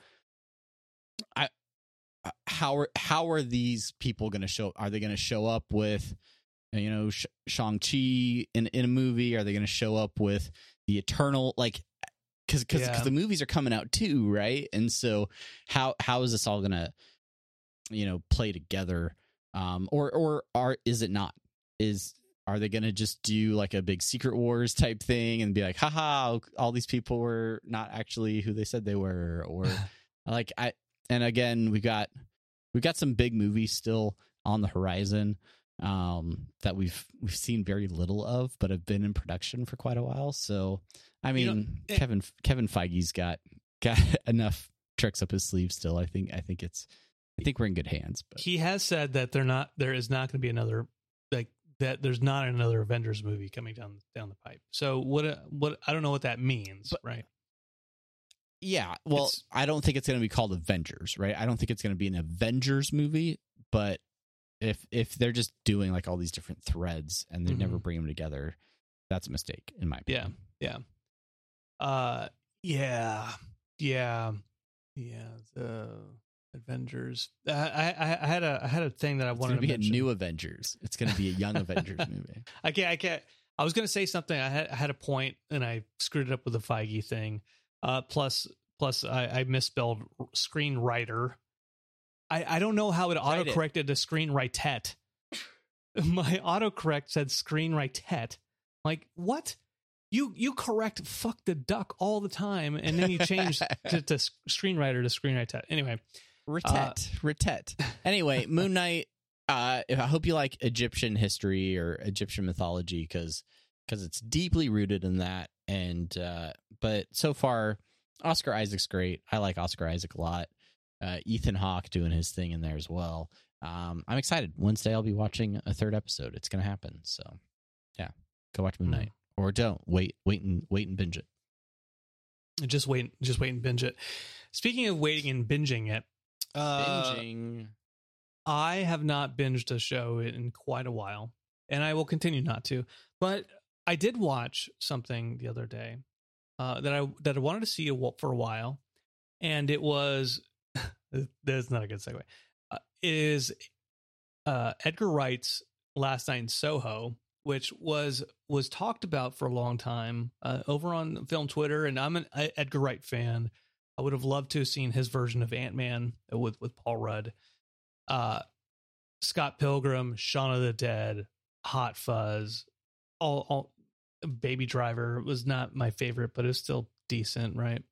I, how are how are these people going to show? Are they going to show up with, you know, Sh- Shang-Chi in in a movie? Are they going to show up with the Eternal? Like, because because yeah. the movies are coming out too, right? And so how how is this all going to, you know, play together? Um, or or are is it not? Is are they going to just do like a big Secret Wars type thing and be like, haha, all these people were not actually who they said they were? Or like I and again, we got we got some big movies still on the horizon um, that we've we've seen very little of, but have been in production for quite a while. So I mean, you know, it, Kevin Kevin Feige's got got enough tricks up his sleeve still. I think I think it's. I think we're in good hands. But. He has said that they're not. There is not going to be another like that. There's not another Avengers movie coming down down the pipe. So what? What? I don't know what that means, but, right? Yeah. Well, it's, I don't think it's going to be called Avengers, right? I don't think it's going to be an Avengers movie. But if if they're just doing like all these different threads and they mm-hmm. never bring them together, that's a mistake in my opinion. Yeah. Yeah. Uh. Yeah. Yeah. Yeah. The. Avengers. Uh, I I had a I had a thing that I it's wanted to be mention. A new Avengers. It's going to be a young Avengers movie. I can't. I can't. I was going to say something. I had I had a point and I screwed it up with the Feige thing. Uh, plus plus I, I misspelled screenwriter. I I don't know how it autocorrected to screenwrite. My autocorrect said screenwrite. Like what? You you correct fuck the duck all the time, and then you change to, to screenwriter to screenwrite. Anyway. Retet, uh, retet. Anyway, Moon Knight. Uh, I hope you like Egyptian history or Egyptian mythology because because it's deeply rooted in that. And uh, but so far, Oscar Isaac's great. I like Oscar Isaac a lot. Uh, Ethan Hawke doing his thing in there as well. Um, I'm excited. Wednesday, I'll be watching a third episode. It's going to happen. So, yeah, go watch Moon Knight, mm. or don't wait, wait and wait and binge it. Just wait, just wait and binge it. Speaking of waiting and binging it, uh, Binging. I have not binged a show in quite a while, and I will continue not to. But I did watch something the other day uh, that I that I wanted to see for a while, and it was that's not a good segue. Uh, is uh, Edgar Wright's Last Night in Soho, which was was talked about for a long time uh, over on film Twitter, and I'm an Edgar Wright fan. I would have loved to have seen his version of Ant-Man with with Paul Rudd. Uh, Scott Pilgrim, Shaun of the Dead, Hot Fuzz, all, all Baby Driver was not my favorite, but it was still decent, right?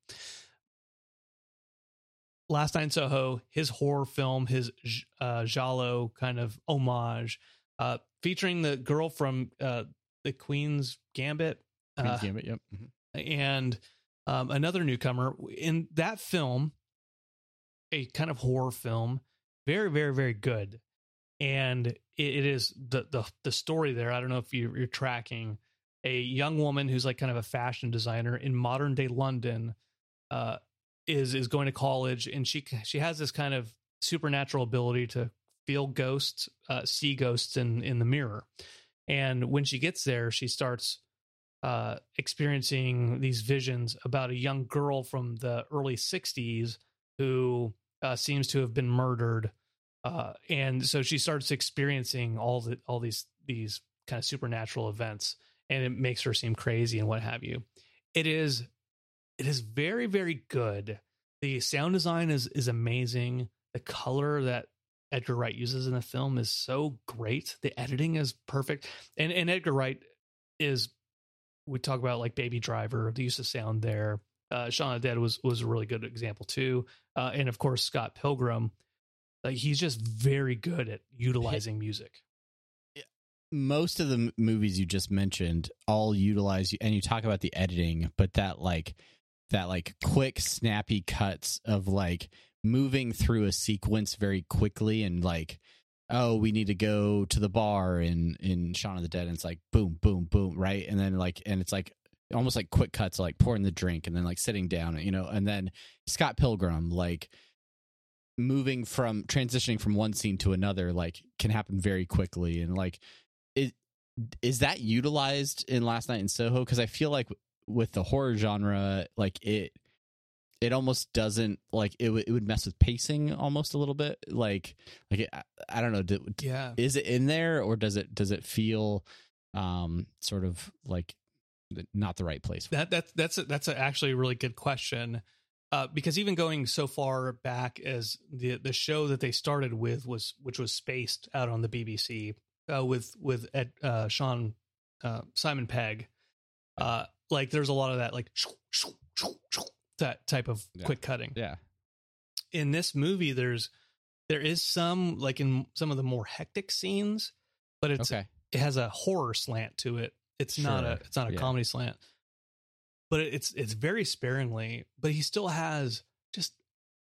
Last Night in Soho, his horror film, his uh, giallo kind of homage, uh, featuring the girl from uh, the Queen's Gambit, Queen's uh, Gambit, yep, mm-hmm. and um, another newcomer in that film, a kind of horror film, very, very, very good. And it, it is the, the the story there. I don't know if you, you're tracking a young woman who's like kind of a fashion designer in modern day London. Uh, is is going to college, and she she has this kind of supernatural ability to feel ghosts, uh, see ghosts in in the mirror. And when she gets there, she starts uh, experiencing these visions about a young girl from the early sixties who uh, seems to have been murdered. Uh, and so she starts experiencing all the all these these kind of supernatural events, and it makes her seem crazy and what have you. It is. It is very, very good. The sound design is is amazing. The color that Edgar Wright uses in the film is so great. The editing is perfect. And and Edgar Wright is, we talk about like Baby Driver, the use of sound there. Uh, Shaun of the Dead was was a really good example too. Uh, and of course, Scott Pilgrim. Like he's just very good at utilizing music. Most of the m- movies you just mentioned all utilize, and you talk about the editing, but that like that like quick snappy cuts of like moving through a sequence very quickly, and like, oh, we need to go to the bar in in Shaun of the Dead, and it's like boom boom boom, right? And then like, and it's like almost like quick cuts, like pouring the drink and then like sitting down, you know. And then Scott Pilgrim, like moving from transitioning from one scene to another, like can happen very quickly. And like, it is that utilized in Last Night in Soho? Because I feel like with the horror genre, like it it almost doesn't, like it, w- it would mess with pacing almost a little bit, like like it, I, I don't know, do, Yeah. is it in there, or does it does it feel um sort of like not the right place? That that that's a, that's a actually a really good question, uh, because even going so far back as the the show that they started with was which was Spaced out on the B B C uh, with with Ed, uh, Sean uh, Simon Pegg. Uh, like there's a lot of that, like shoo, shoo, shoo, shoo, that type of Yeah. quick cutting. Yeah. In this movie, there's there is some, like in some of the more hectic scenes, but it's Okay. it has a horror slant to it. It's not a Sure. it's not a Yeah. comedy slant, but it's it's very sparingly. But he still has just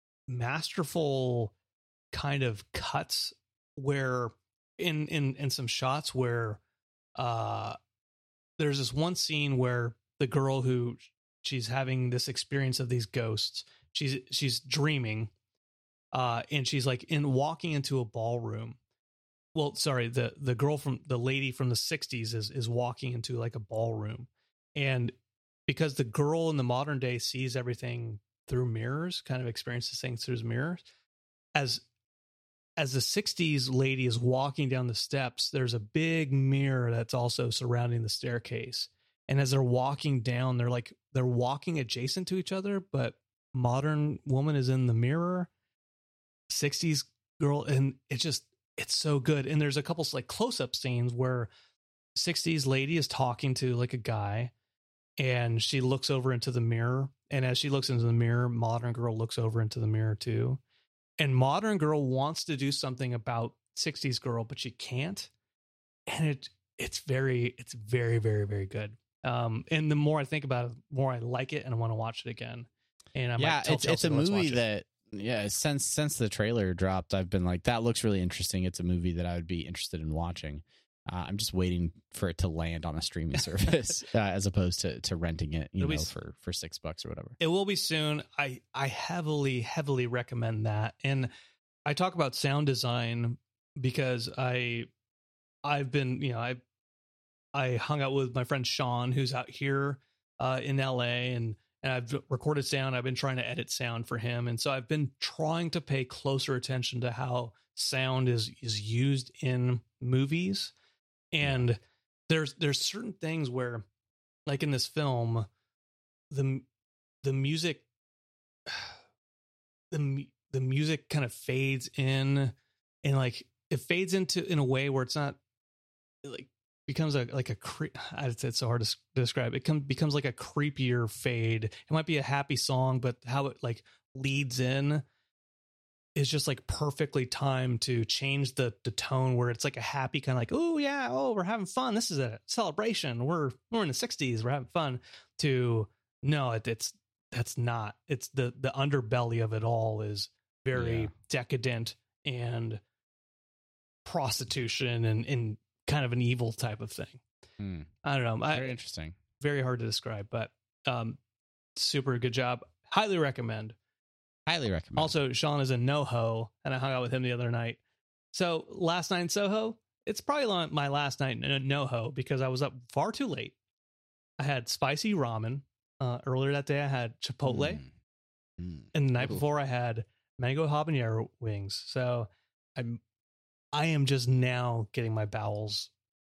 masterful kind of cuts where in in in some shots where uh there's this one scene where the girl who she's having this experience of these ghosts, she's she's dreaming, uh, and she's like in walking into a ballroom. Well, sorry, the the girl from the lady from the sixties is is walking into like a ballroom, and because the girl in the modern day sees everything through mirrors, kind of experiences things through mirrors, as as the sixties lady is walking down the steps, there's a big mirror that's also surrounding the staircase. And as they're walking down, they're like, they're walking adjacent to each other, but modern woman is in the mirror, sixties girl. And it just, it's so good. And there's a couple like close up scenes where sixties lady is talking to like a guy, and she looks over into the mirror. And as she looks into the mirror, modern girl looks over into the mirror too. And modern girl wants to do something about sixties girl, but she can't. And it it's very, it's very, very, very good. Um, and the more I think about it, the more I like it, and I want to watch it again. And I yeah, might tell it's it's Chelsea a to let's movie watch it. that yeah since since the trailer dropped, I've been like, that looks really interesting. It's a movie that I would be interested in watching. Uh, I'm just waiting for it to land on a streaming service uh, as opposed to, to renting it, you It'll know, be, for, for six bucks or whatever. It will be soon. I, I heavily, heavily recommend that. And I talk about sound design because I, I've been, you know, I, I hung out with my friend Sean, who's out here uh, in L A, and, and I've recorded sound. I've been trying to edit sound for him. And so I've been trying to pay closer attention to how sound is, is used in movies. And yeah. there's, there's certain things where, like in this film, the, the music, the, the music kind of fades in, and like it fades into in a way where it's not like becomes a like a cre- it's so hard to describe. It come, becomes like a creepier fade. It might be a happy song, but how it like leads in is just like perfectly timed to change the the tone, where it's like a happy kind of like, oh yeah, oh we're having fun, this is a celebration, we're we're in the sixties, we're having fun, to no, it, it's that's not. It's the the underbelly of it all is very yeah. decadent and prostitution and, and kind of an evil type of thing. Hmm. I don't know. Very I, interesting. Very hard to describe, but um, super good job. Highly recommend. Highly recommend. Also, Sean is in NoHo, and I hung out with him the other night. So last night in Soho, it's probably my last night in NoHo because I was up far too late. I had spicy ramen. Uh, earlier that day, I had Chipotle. Mm. Mm. And the night Ooh. before, I had mango habanero wings. So I'm, I am just now getting my bowels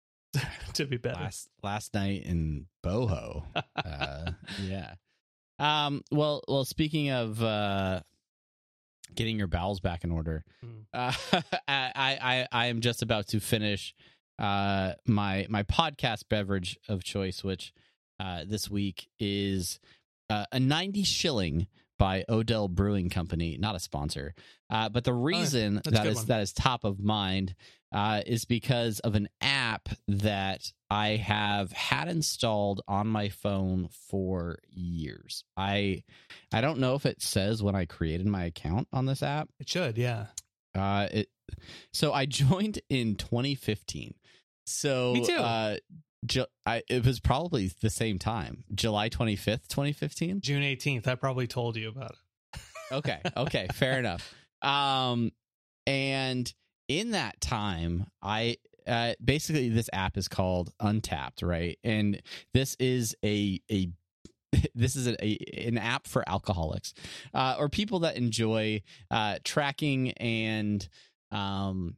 to be better. Last, last night in Boho. uh, yeah. Um, well, well, speaking of uh, getting your bowels back in order, mm. uh, I, I, I am just about to finish uh, my my podcast beverage of choice, which uh, this week is uh, a ninety shilling by Odell Brewing Company, not a sponsor. Uh, but the reason oh, that is one. that is top of mind uh, is because of an app that I have had installed on my phone for years. I I don't know if it says when I created my account on this app. It should, yeah. Uh, it so I joined in twenty fifteen. So me too. Uh, Ju- I, it was probably the same time, July twenty-fifth, twenty fifteen. June eighteenth. I probably told you about it. Okay. Okay. Fair enough. Um, and in that time, I uh, basically this app is called Untapped, right? And this is a a this is a, a an app for alcoholics uh, or people that enjoy uh, tracking and um.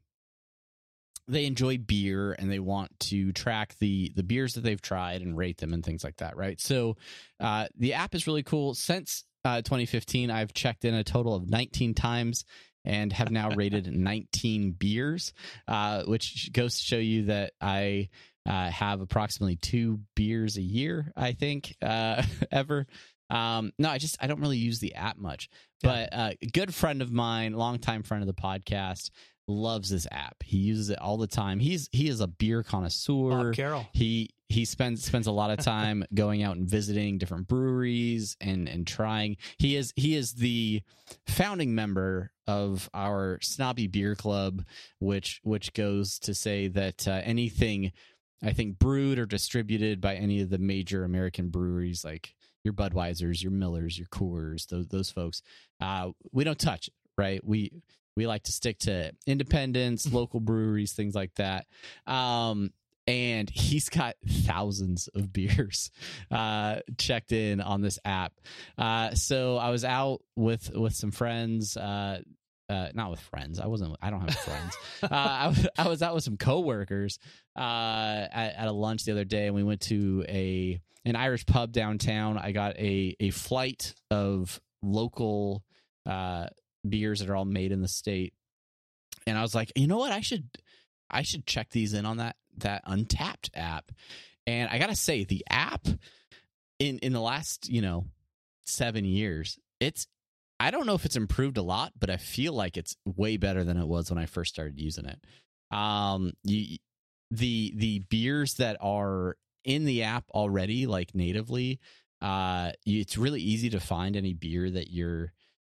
they enjoy beer and they want to track the the beers that they've tried and rate them and things like that, right? So uh, the app is really cool. Since uh, twenty fifteen, I've checked in a total of nineteen times and have now rated nineteen beers, uh, which goes to show you that I uh, have approximately two beers a year, I think, uh, ever. Um, no, I just, I don't really use the app much, but uh, a good friend of mine, longtime friend of the podcast, loves this app. He uses it all the time. He's he is a beer connoisseur. Bob Carroll. He he spends spends a lot of time going out and visiting different breweries and and trying. He is he is the founding member of our Snobby Beer Club, which which goes to say that uh, anything I think brewed or distributed by any of the major American breweries, like your Budweisers, your Millers, your Coors, those those folks, uh, we don't touch it, right? We We like to stick to independents, local breweries, things like that. Um, and he's got thousands of beers uh, checked in on this app. Uh, so I was out with with some friends. Uh, uh, not with friends. I wasn't. I don't have friends. uh, I, was, I was out with some coworkers uh, at, at a lunch the other day, and we went to a an Irish pub downtown. I got a a flight of local Uh, beers that are all made in the state, and I was like, you know what, I should I should check these in on that that Untapped app. And I gotta say, the app in in the last you know seven years, it's I don't know if it's improved a lot, but I feel like it's way better than it was when I first started using it. Um, you, the the beers that are in the app already, like natively, uh, you, it's really easy to find any beer that you're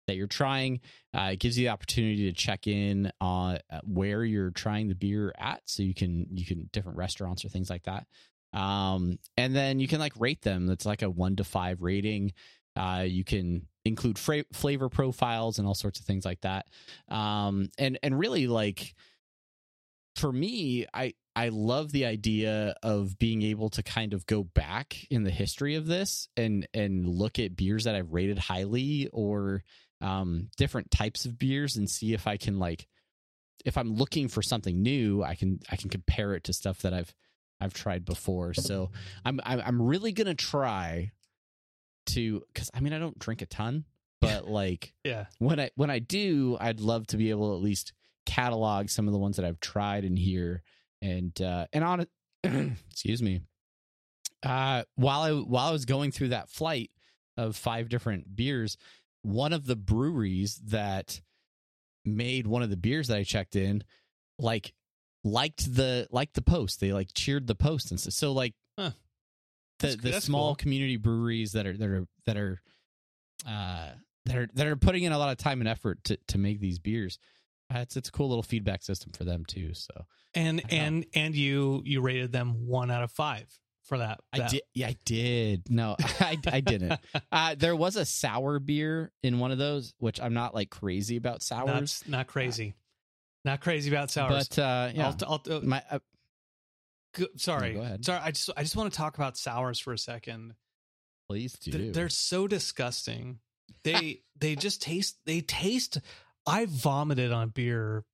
that you're trying. Uh, it gives you the opportunity to check in on where you're trying the beer at, so you can you can different restaurants or things like that. Um, and then you can like rate them. It's like a one to five rating. Uh, you can include fra- flavor profiles and all sorts of things like that. Um, and and really, like, for me, I I love the idea of being able to kind of go back in the history of this and and look at beers that I've rated highly, or um, different types of beers, and see if I can, like, if I'm looking for something new, I can I can compare it to stuff that I've I've tried before. So I'm I'm, I'm really gonna try to, because I mean, I don't drink a ton, but like, yeah, when I when I do, I'd love to be able to at least catalog some of the ones that I've tried in here. And uh, and on it, excuse me. Uh, while I while I was going through that flight of five different beers, one of the breweries that made one of the beers that I checked in, like liked the liked the post. They like cheered the post and stuff. So like, huh. the That's, the that's small cool. community breweries that are that are that are uh, that are that are putting in a lot of time and effort to to make these beers. Uh, it's it's a cool little feedback system for them too. So And and and you you rated them one out of five for that. I that. did. Yeah, I did. No, I, I didn't. Uh, there was a sour beer in one of those, which I'm not like crazy about sours. That's not crazy. Not crazy about sours. But uh, yeah, I'll, I'll, uh, my uh, go, sorry, no, go ahead. sorry. I just I just want to talk about sours for a second. please do. They're, they're so disgusting. They they just taste. They taste. I vomited on beer.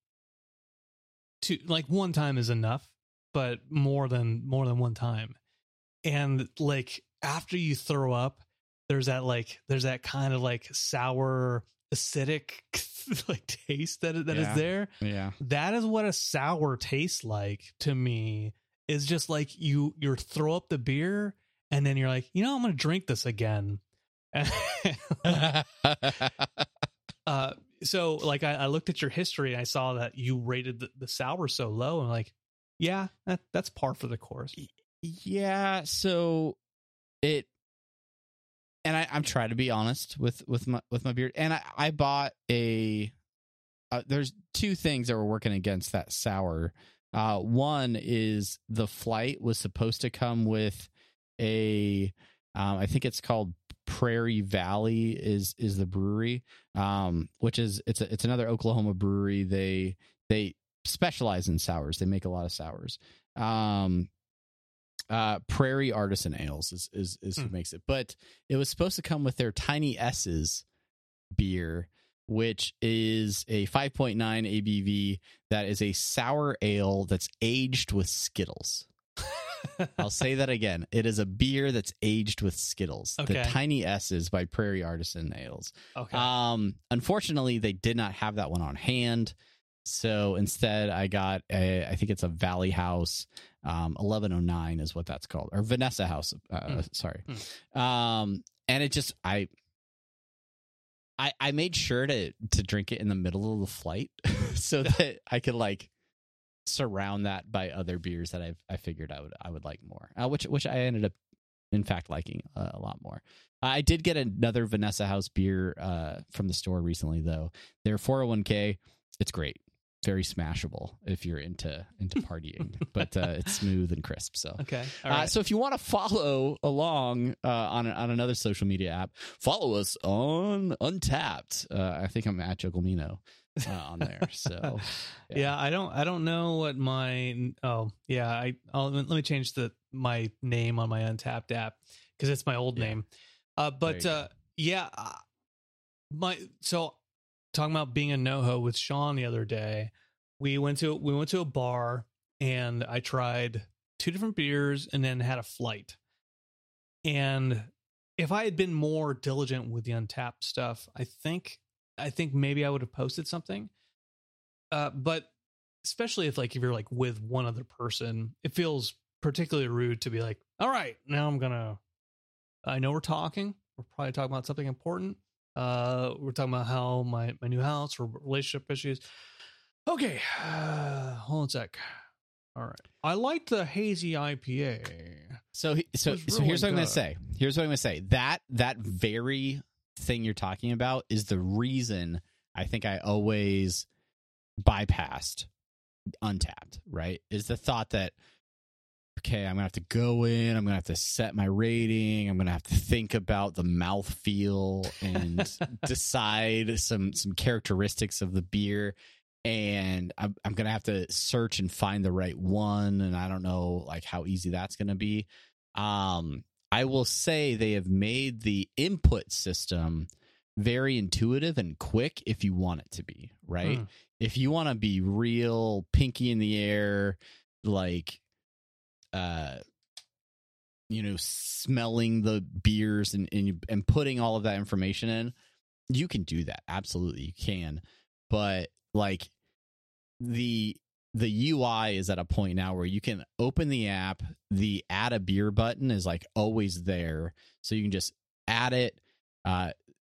To like one time is enough, but more than more than one time. And like after you throw up, there's that like there's that kind of like sour acidic like taste that that Yeah. is there. Yeah. That is what a sour tastes like to me. Is just like you you throw up the beer and then you're like, you know, I'm gonna drink this again. uh, so like I, I looked at your history and I saw that you rated the, the sour so low, and like, yeah, that, that's par for the course. Yeah, so it, and I, I'm trying to be honest with with my with my beer, and I, I bought a. Uh, there's two things that were working against that sour. Uh, one is the flight was supposed to come with a, um, I think it's called Prairie Valley is is the brewery, um, which is it's a, it's another Oklahoma brewery. They they specialize in sours. They make a lot of sours. Um, Uh, Prairie Artisan Ales is is, is who Hmm. makes it, but it was supposed to come with their Tiny S's beer, which is a five point nine A B V that is a sour ale that's aged with Skittles. I'll say that again. It is a beer that's aged with Skittles. The Okay. Tiny S's by Prairie Artisan Ales. Okay. Um, unfortunately, they did not have that one on hand. So instead, I got a, I think it's a Valley House, um, eleven oh nine is what that's called, or Vanessa House. Uh, Mm. Sorry. Um, and it just, I, I, I made sure to, to drink it in the middle of the flight so that I could like surround that by other beers that I've, I figured I would, I would like more, uh, which, which I ended up in fact liking a, a lot more. I did get another Vanessa House beer, uh, from the store recently though. Their four oh one k, it's great. Very smashable if you're into into partying, but uh, it's smooth and crisp. So, okay. All uh, right. so if you want to follow along uh, on on another social media app, follow us on Untapped. Uh, I think I'm at Jogomino uh, on there. So, yeah. yeah. I don't I don't know what my oh yeah I I'll, let me change the my name on my Untapped app because it's my old Yeah. name. Uh, but There you uh, yeah, uh, my so. Talking about being a NoHo with Sean the other day, we went to we went to a bar and I tried two different beers and then had a flight. And if I had been more diligent with the Untapped stuff, I think I think maybe I would have posted something. Uh, but especially if like if you're like with one other person, it feels particularly rude to be like, all right, now I'm gonna. I know we're talking. We're probably talking about something important. Uh, we're talking about how my, my new house or relationship issues. Okay, uh, hold on a sec. All right, I liked the hazy I P A. So he- so was so here's what really I'm going good. to say. Here's what I'm going to say. That that very thing you're talking about is the reason I think I always bypassed Untappd, right? Is the thought that, okay, I'm going to have to go in, I'm going to have to set my rating, I'm going to have to think about the mouthfeel and decide some some characteristics of the beer, and I'm, I'm going to have to search and find the right one, and I don't know like how easy that's going to be. Um, I will say they have made the input system very intuitive and quick if you want it to be, right? Mm. If you want to be real pinky in the air, like, uh, you know, smelling the beers and, and, and putting all of that information in, you can do that. Absolutely, you can. But like the the U I is at a point now where you can open the app, the add a beer button is like always there. So you can just add it, uh,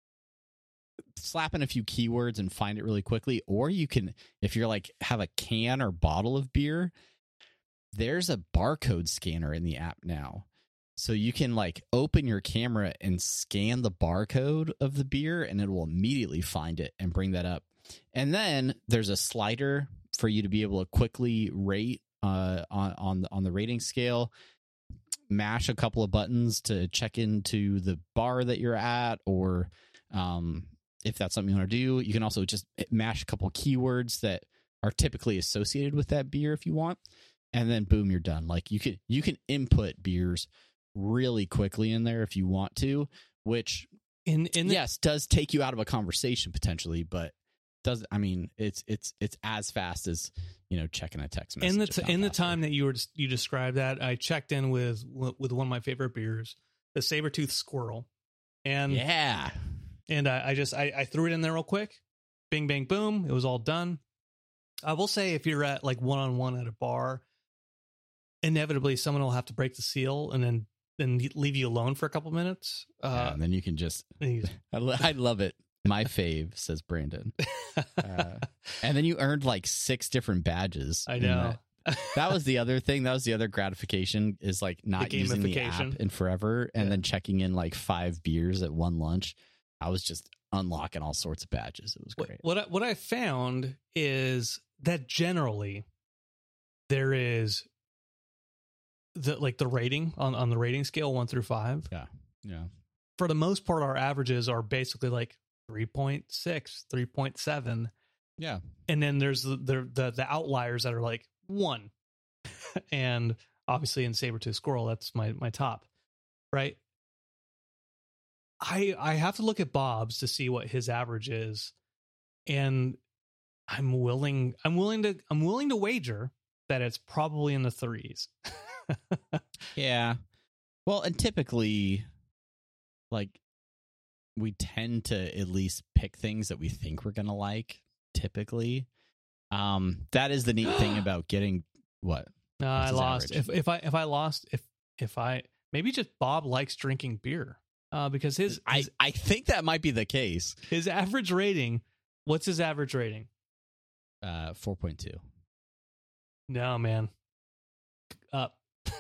slap in a few keywords and find it really quickly. Or you can, if you're like have a can or bottle of beer, there's a barcode scanner in the app now. So you can like open your camera and scan the barcode of the beer and it will immediately find it and bring that up. And then there's a slider for you to be able to quickly rate uh, on on the, on the rating scale. Mash a couple of buttons to check into the bar that you're at, or um, if that's something you want to do, you can also just mash a couple of keywords that are typically associated with that beer if you want, and then boom, you're done. Like you can you can input beers really quickly in there if you want to, which in in the- yes does take you out of a conversation potentially, but does I mean it's it's it's as fast as, you know, checking a text message. In the t- in the time that you were you described that, I checked in with with one of my favorite beers, the Sabertooth Squirrel, and yeah, and I, I just I, I threw it in there real quick, bing bang boom, it was all done. I will say if you're at like one on one at a bar, inevitably someone will have to break the seal and then then leave you alone for a couple minutes. Uh, yeah, and then you can just I, I love it. My fave, says Brandon. Uh, and then you earned like six different badges. I know. That. that was the other thing. That was the other gratification, is like not using the app in forever and yeah. then checking in like five beers at one lunch. I was just unlocking all sorts of badges. It was great. What, what, I, what I found is that generally there is the like the rating on, on the rating scale one through five. Yeah. Yeah. For the most part, our averages are basically like three point six, three point seven. Yeah. And then there's the, the, the, the outliers that are like one. And obviously in Sabertooth Squirrel, that's my, my top, right? I, I have to look at Bob's to see what his average is. And I'm willing, I'm willing to, I'm willing to wager that it's probably in the threes. Yeah. Well, and typically like, we tend to at least pick things that we think we're going to like, typically. Um, that is the neat thing about getting what? No, I lost. If if I if I lost if if I maybe just Bob likes drinking beer. Uh, because his, his I I think that might be the case. His average rating, what's his average rating? Uh four point two. No, man. Up.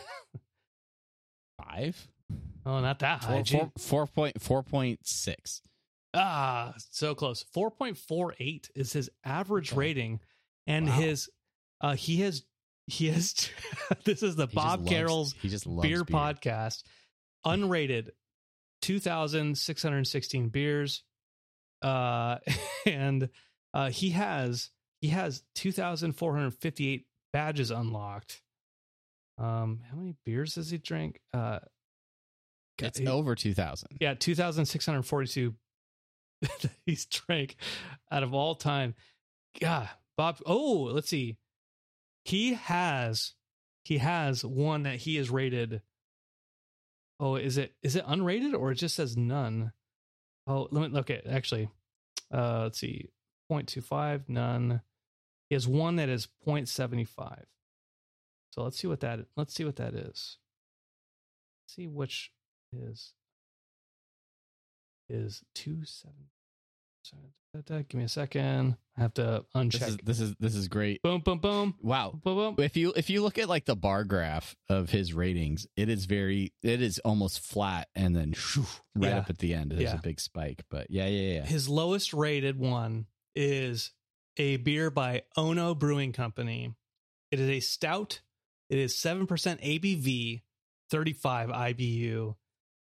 Five? Oh, not that high. Four, four, four point four point six. Ah, so close. Four point four eight is his average okay. rating, and wow. his uh, he has he has. This is the he Bob Carroll's he just loves beer, beer podcast, unrated, two thousand six hundred sixteen beers, uh, and uh, he has he has two thousand four hundred fifty eight badges unlocked. Um, how many beers does he drink? Uh. It's he, over two thousand. Yeah, two thousand six hundred forty-two he's drank out of all time. Yeah, Bob. Oh, let's see. He has he has one that he is rated. Oh, is it is it unrated or it just says none? Oh, let me look at actually. Uh, let's see. zero point two five, none. He has one that is zero point seven five. So let's see what that let's see what that is. Let's see which is is two seven Give me a second. I have to uncheck. This is this is this is great. Boom, boom, boom. Wow. Boom, boom. If you if you look at like the bar graph of his ratings, it is very it is almost flat, and then shoo, right Yeah. up at the end there's Yeah. a big spike. But yeah, yeah, yeah. His lowest rated one is a beer by Ono Brewing Company. It is a stout. It is seven percent A B V, thirty-five I B U.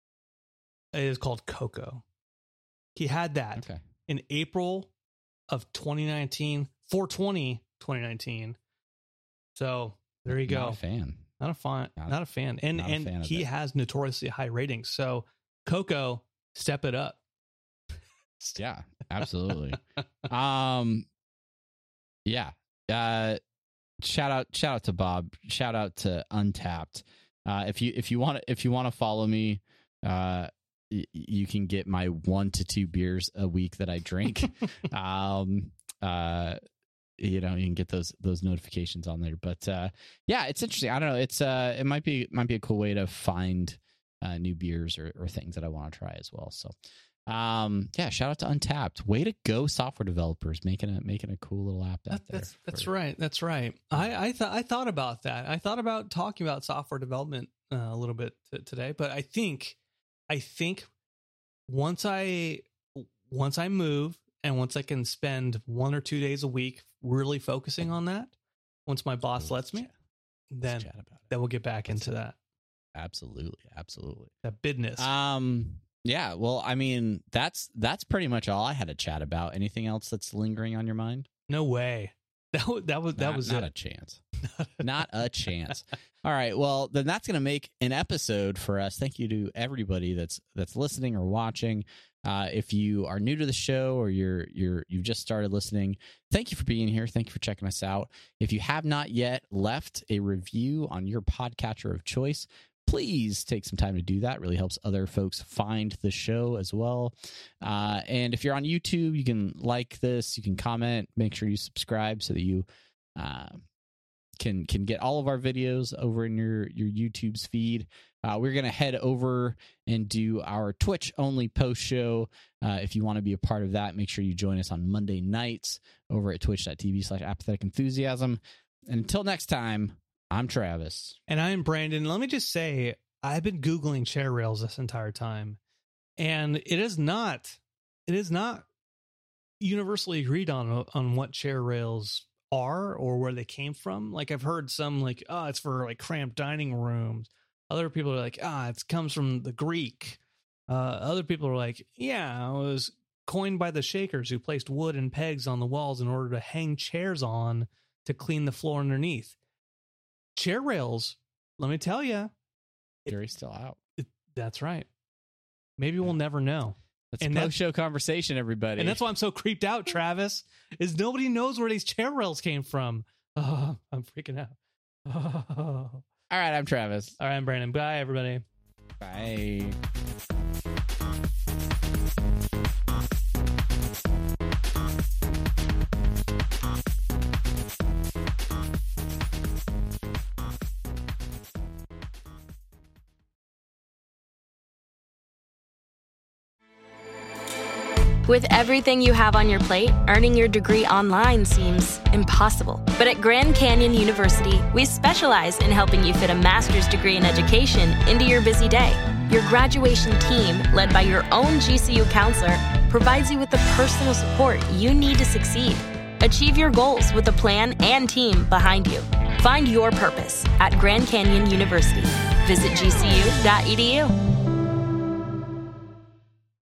It is called Cocoa. He had that Okay. in April of twenty nineteen, four twenty twenty nineteen. So there you Not go. a fan. Not a fan. Not- Not a fan. And not a and fan of he it. has notoriously high ratings. So Cocoa, step it up. Yeah, absolutely. um, yeah. Uh, shout out, shout out to Bob. Shout out to Untapped. Uh, if you if you want if you want to follow me, uh, y- you can get my one to two beers a week that I drink. um, uh, you know, you can get those those notifications on there. But uh, yeah, it's interesting. I don't know. It's uh, it might be might be a cool way to find uh, new beers or, or things that I want to try as well. So. Um, yeah, shout out to Untapped. Way to go, software developers, making a making a cool little app out That, there. that's that's for- right. That's right. I I thought I thought about that. I thought about talking about software development uh, a little bit t- today, but I think I think once I once I move and once I can spend one or two days a week really focusing on that, once my boss Let's lets me, chat- then let's chat about it. then we'll get back into that Absolutely, absolutely. that business. Um, yeah. Well, I mean, that's that's pretty much all I had to chat about. Anything else that's lingering on your mind? No way. That was that was that Not- was not it. a chance. Not a chance. All right. Well, then that's going to make an episode for us. Thank you to everybody that's that's listening or watching. Uh, if you are new to the show or you're you're you've just started listening, thank you for being here. Thank you for checking us out. If you have not yet left a review on your podcatcher of choice, please take some time to do that. It really helps other folks find the show as well. Uh, and if you're on YouTube, you can like this, you can comment, make sure you subscribe so that you uh, can can get all of our videos over in your your YouTube's feed. Uh, we're going to head over and do our Twitch only post show. Uh, if you want to be a part of that, make sure you join us on Monday nights over at twitch.tv slash apathetic enthusiasm. And until next time, I'm Travis. And I'm Brandon. Let me just say, I've been Googling chair rails this entire time, and it is not, it is not universally agreed on on what chair rails are or where they came from. Like I've heard some like, oh, it's for like cramped dining rooms. Other people are like, ah, it comes from the Greek. Uh, other people are like, yeah, it was coined by the Shakers who placed wood and pegs on the walls in order to hang chairs on to clean the floor underneath. Chair rails, let me tell you, Jury's still out. that's right. Maybe we'll never know. That's And a that- post-show conversation, everybody. And that's why I'm so creeped out, Travis, is nobody knows where these chair rails came from. Oh, I'm freaking out. Oh. All right, I'm Travis. All right, I'm Brandon. Bye, everybody. Bye. With everything you have on your plate, earning your degree online seems impossible. But at Grand Canyon University, we specialize in helping you fit a master's degree in education into your busy day. Your graduation team, led by your own G C U counselor, provides you with the personal support you need to succeed. Achieve your goals with a plan and team behind you. Find your purpose at Grand Canyon University. Visit G C U dot E D U.